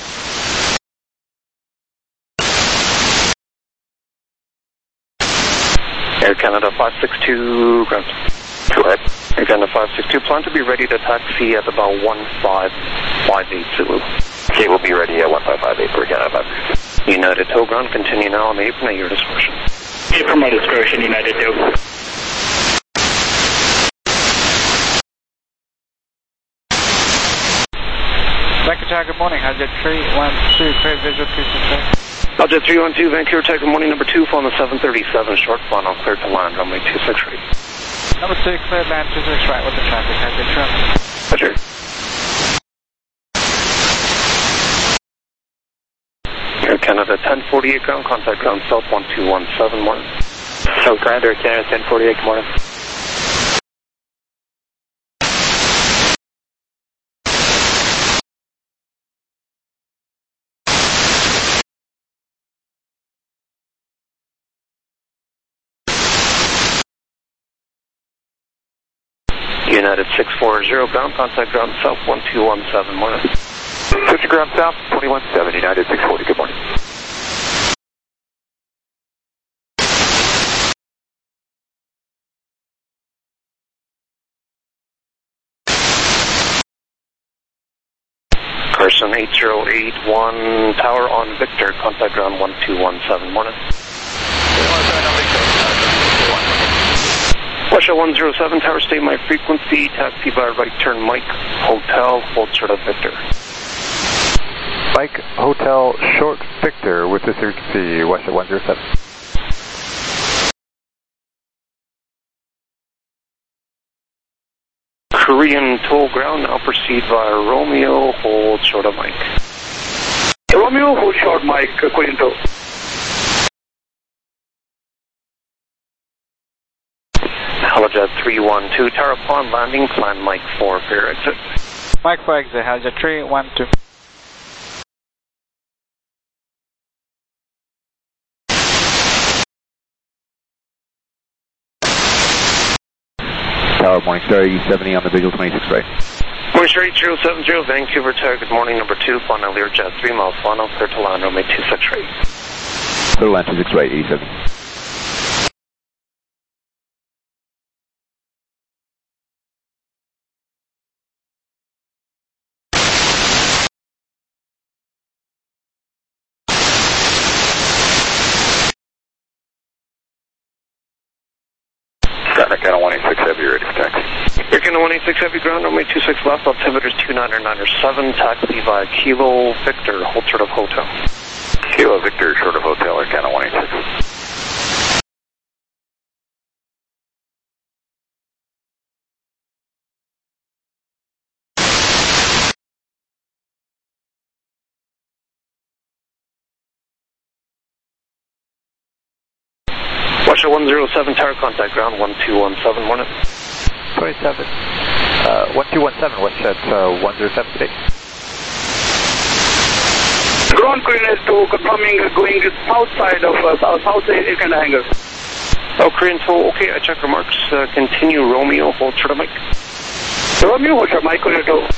Air Canada 562, ground. Go ahead. Air Canada 562, plan to be ready to taxi at about 1558 Silu. Okay, we'll be ready at 1558 for Canada 562. United tow ground, continue now on the apron at your discretion. Apron my discretion, United 2. Vancouver, good morning. Jet 312, clear visual 363. Jet 312, Vancouver Tech, good morning, number 2 on the 737, short funnel, clear to land, runway 26 right. Number 2, clear land 26 right with the traffic, Jet 3. Roger. Air Canada 1048, ground contact ground south 1217 Martin. South Grand, Air Canada 1048, good morning. United 640, ground contact ground south 1217, morning. 50 ground south, 217, United 640, good morning. Carson 8081, tower on Victor, contact ground 1217, morning. Russia 107, tower, stay my frequency, taxi by right turn Mike, Hotel, hold short of Victor. Mike, Hotel, short Victor with this frequency, Russia 107. Korean toll ground, now proceed via Romeo, hold short of Mike. Romeo, hold short Mike, Korean toll. Halojet 312, tower upon landing, plan Mike 4, clear exit. Mike 4 exit, Halojet 312. Tower, Morningstar 8070 on the visual 26 right. Morningstar 8070, Vancouver tower, good morning, number 2, Fauna Learjet 3 miles, Fauna, clear to land, runway 26 right. Clear to land 26 right, 8070. Traffic Canada 186 Heavy, ready for taxi. Air Canada 186 Heavy, ground runway 26 left, altimeters 29907, taxi via Kilo Victor, hold short of Hotel. Kilo Victor, short of Hotel, Air Canada 186. Russia 107, tower contact ground 1217, morning. 27. 1217, WestJet 107 today. Ground Korean is to confirming going south side of south Air Canada hangar. Oh, Korean toll, okay, I check remarks. Continue Romeo, hold short of Mike. Romeo, hold short Mike, Korean toll.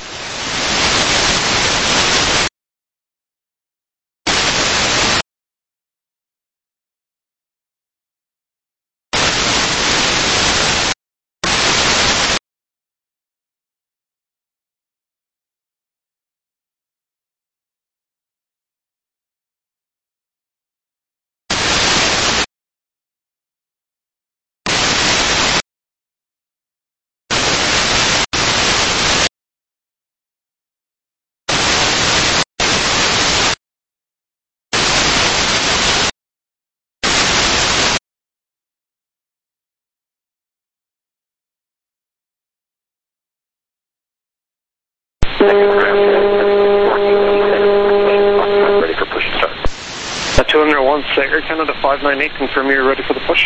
Ready for push and start. 201, Air Canada 598, confirm you're ready for the push.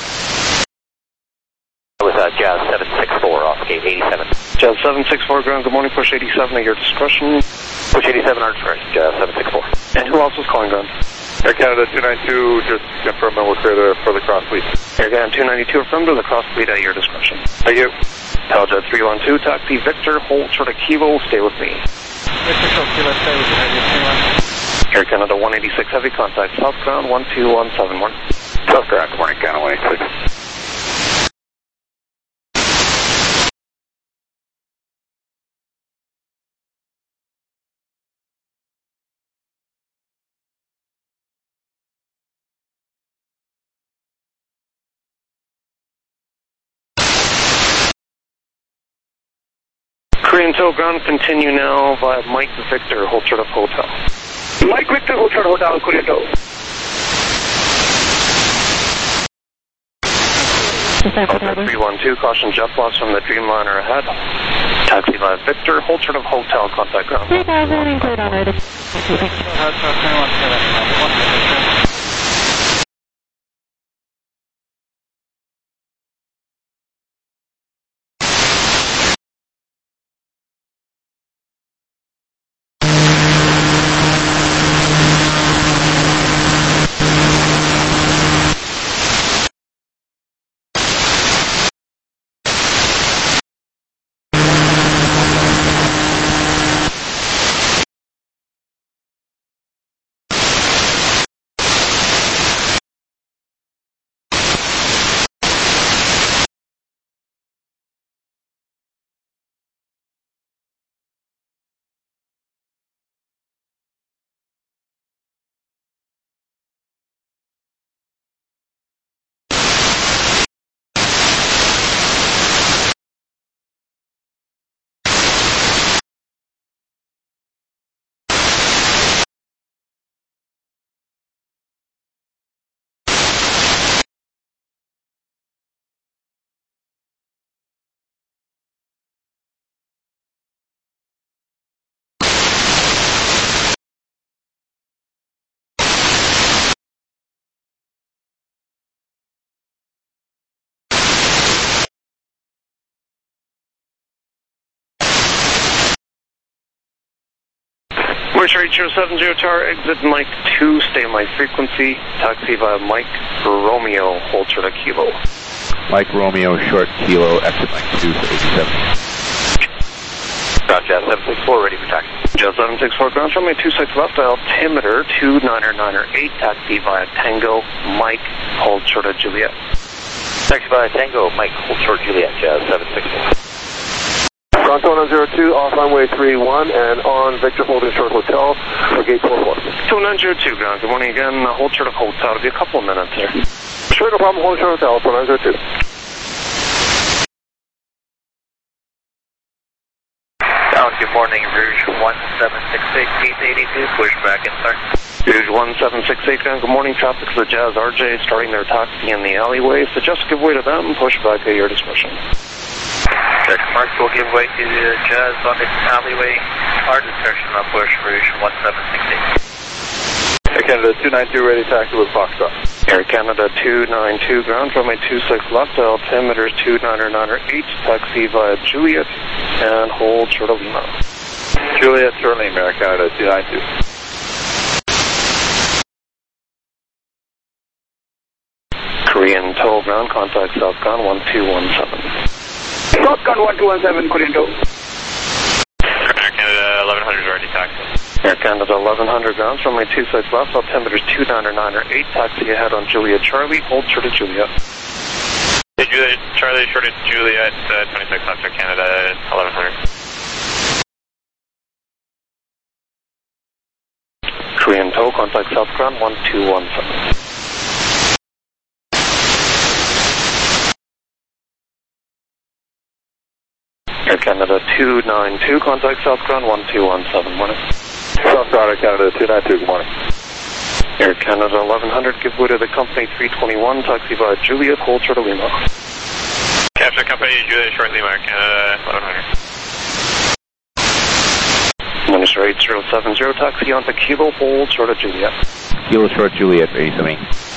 With Jazz 764 off gate 87. Jazz 764, ground, good morning, push 87 at your discretion. Push 87 on discretion, Jazz 764. And who else was calling ground? Air Canada 292, just confirm that we're clear for the cross fleet. Air Canada 292, affirmed to the cross fleet at your discretion. Thank you. Halojet 312, taxi Victor, hold short of Kilo, stay with me. Victor, Kilo, stay with me. Air Canada 186, heavy contact, south ground 1217, morning. South ground, morning, Canada 186. Korean toll ground, continue now via Mike Victor, hold short of Hotel. Mike Victor, hold short Hotel, Korean toll. Halojet 312, caution jet loss from the Dreamliner ahead. Taxi via Victor, hold short of Hotel, contact ground. 3000, include on radar. Moisture 8070 Tower, exit Mike 2, stay Mike frequency, taxi via Mike Romeo, hold short of Kilo. Mike Romeo, short Kilo, exit Mike 2 for 87. Jazz 764, ready for taxi. Jazz 764, ground runway 26 left, altimeter 29908, taxi via Tango, Mike, hold short of Juliet. Taxi via Tango, Mike, hold short Juliet, Jazz 764. Bronco 102, off runway 31, and on Victor holding short hotel for gate 44. 2902, ground, good morning again, hold short of hotel, it'll be a couple of minutes here. Sure, no problem, hold short hotel, 2902. Good morning, Rouge 1768, gate 82, push back and start. Rouge 1768, ground, good morning, traffic to the Jazz RJ, starting their taxi in the alleyway, suggest give way to them, push back at your discretion. Check marks will give way to the Jazz on the alleyway. Our discretion on push, Rouge 1768. Air Canada 292, ready taxi with Foxtrot. Air Canada 292, ground runway 26 left, altimeter 29908, taxi via Juliet, and hold short of Lima. Juliet, short Lima, Air Canada 292. Korean tow, ground contact Southcon 1217. Southcon 1217, Korean tow. Air Canada 1100 is already taxi. Air Canada 1100, ground runway 26 left, altimeter 29908, taxi ahead on Juliet Charlie, hold short of Juliet. Hey, Juliet Charlie, short of Juliet, 26 left, Air Canada 1100. Korean tow, contact Southcon 1217. Air Canada 292, contact Southcon 1217, morning. Southcon, Air Canada 292, good morning. Air Canada 1100, give way to the company 321, taxi via Juliet, hold short of Lima. Capture company Juliet, short Lima, Air Canada 1100. Minister 8070, taxi on to Kilo, hold short of Juliet. Kilo, short Juliet, 87.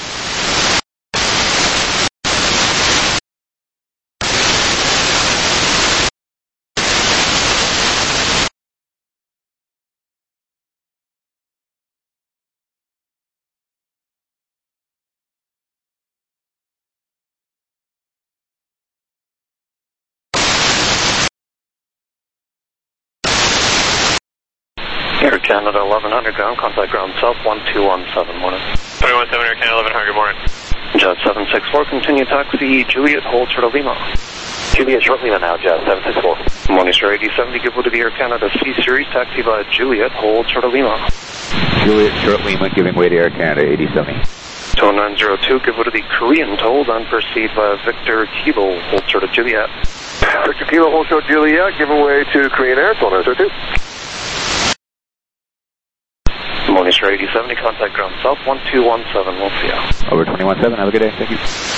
Air Canada 1100, ground contact ground south 1217, morning. 217 Air Canada 1100, good morning. Jazz 764, continue taxi Juliet, hold short of Lima. Juliet, short Lima now, Jazz 764. Morning, sir, 8070, give way to the Air Canada C-Series, taxi via Juliet, hold short of Lima. Juliet, short Lima, giving way to Air Canada 87. Tow 902, give way to the Korean tow, then proceed via Victor Kilo, hold short of Juliet. Victor Kilo, hold short Juliet, giving way to Korean Air, tow 902. Morning, sir, 8070, contact ground south 1217, we'll see you. Over 21-7, have a good day, thank you.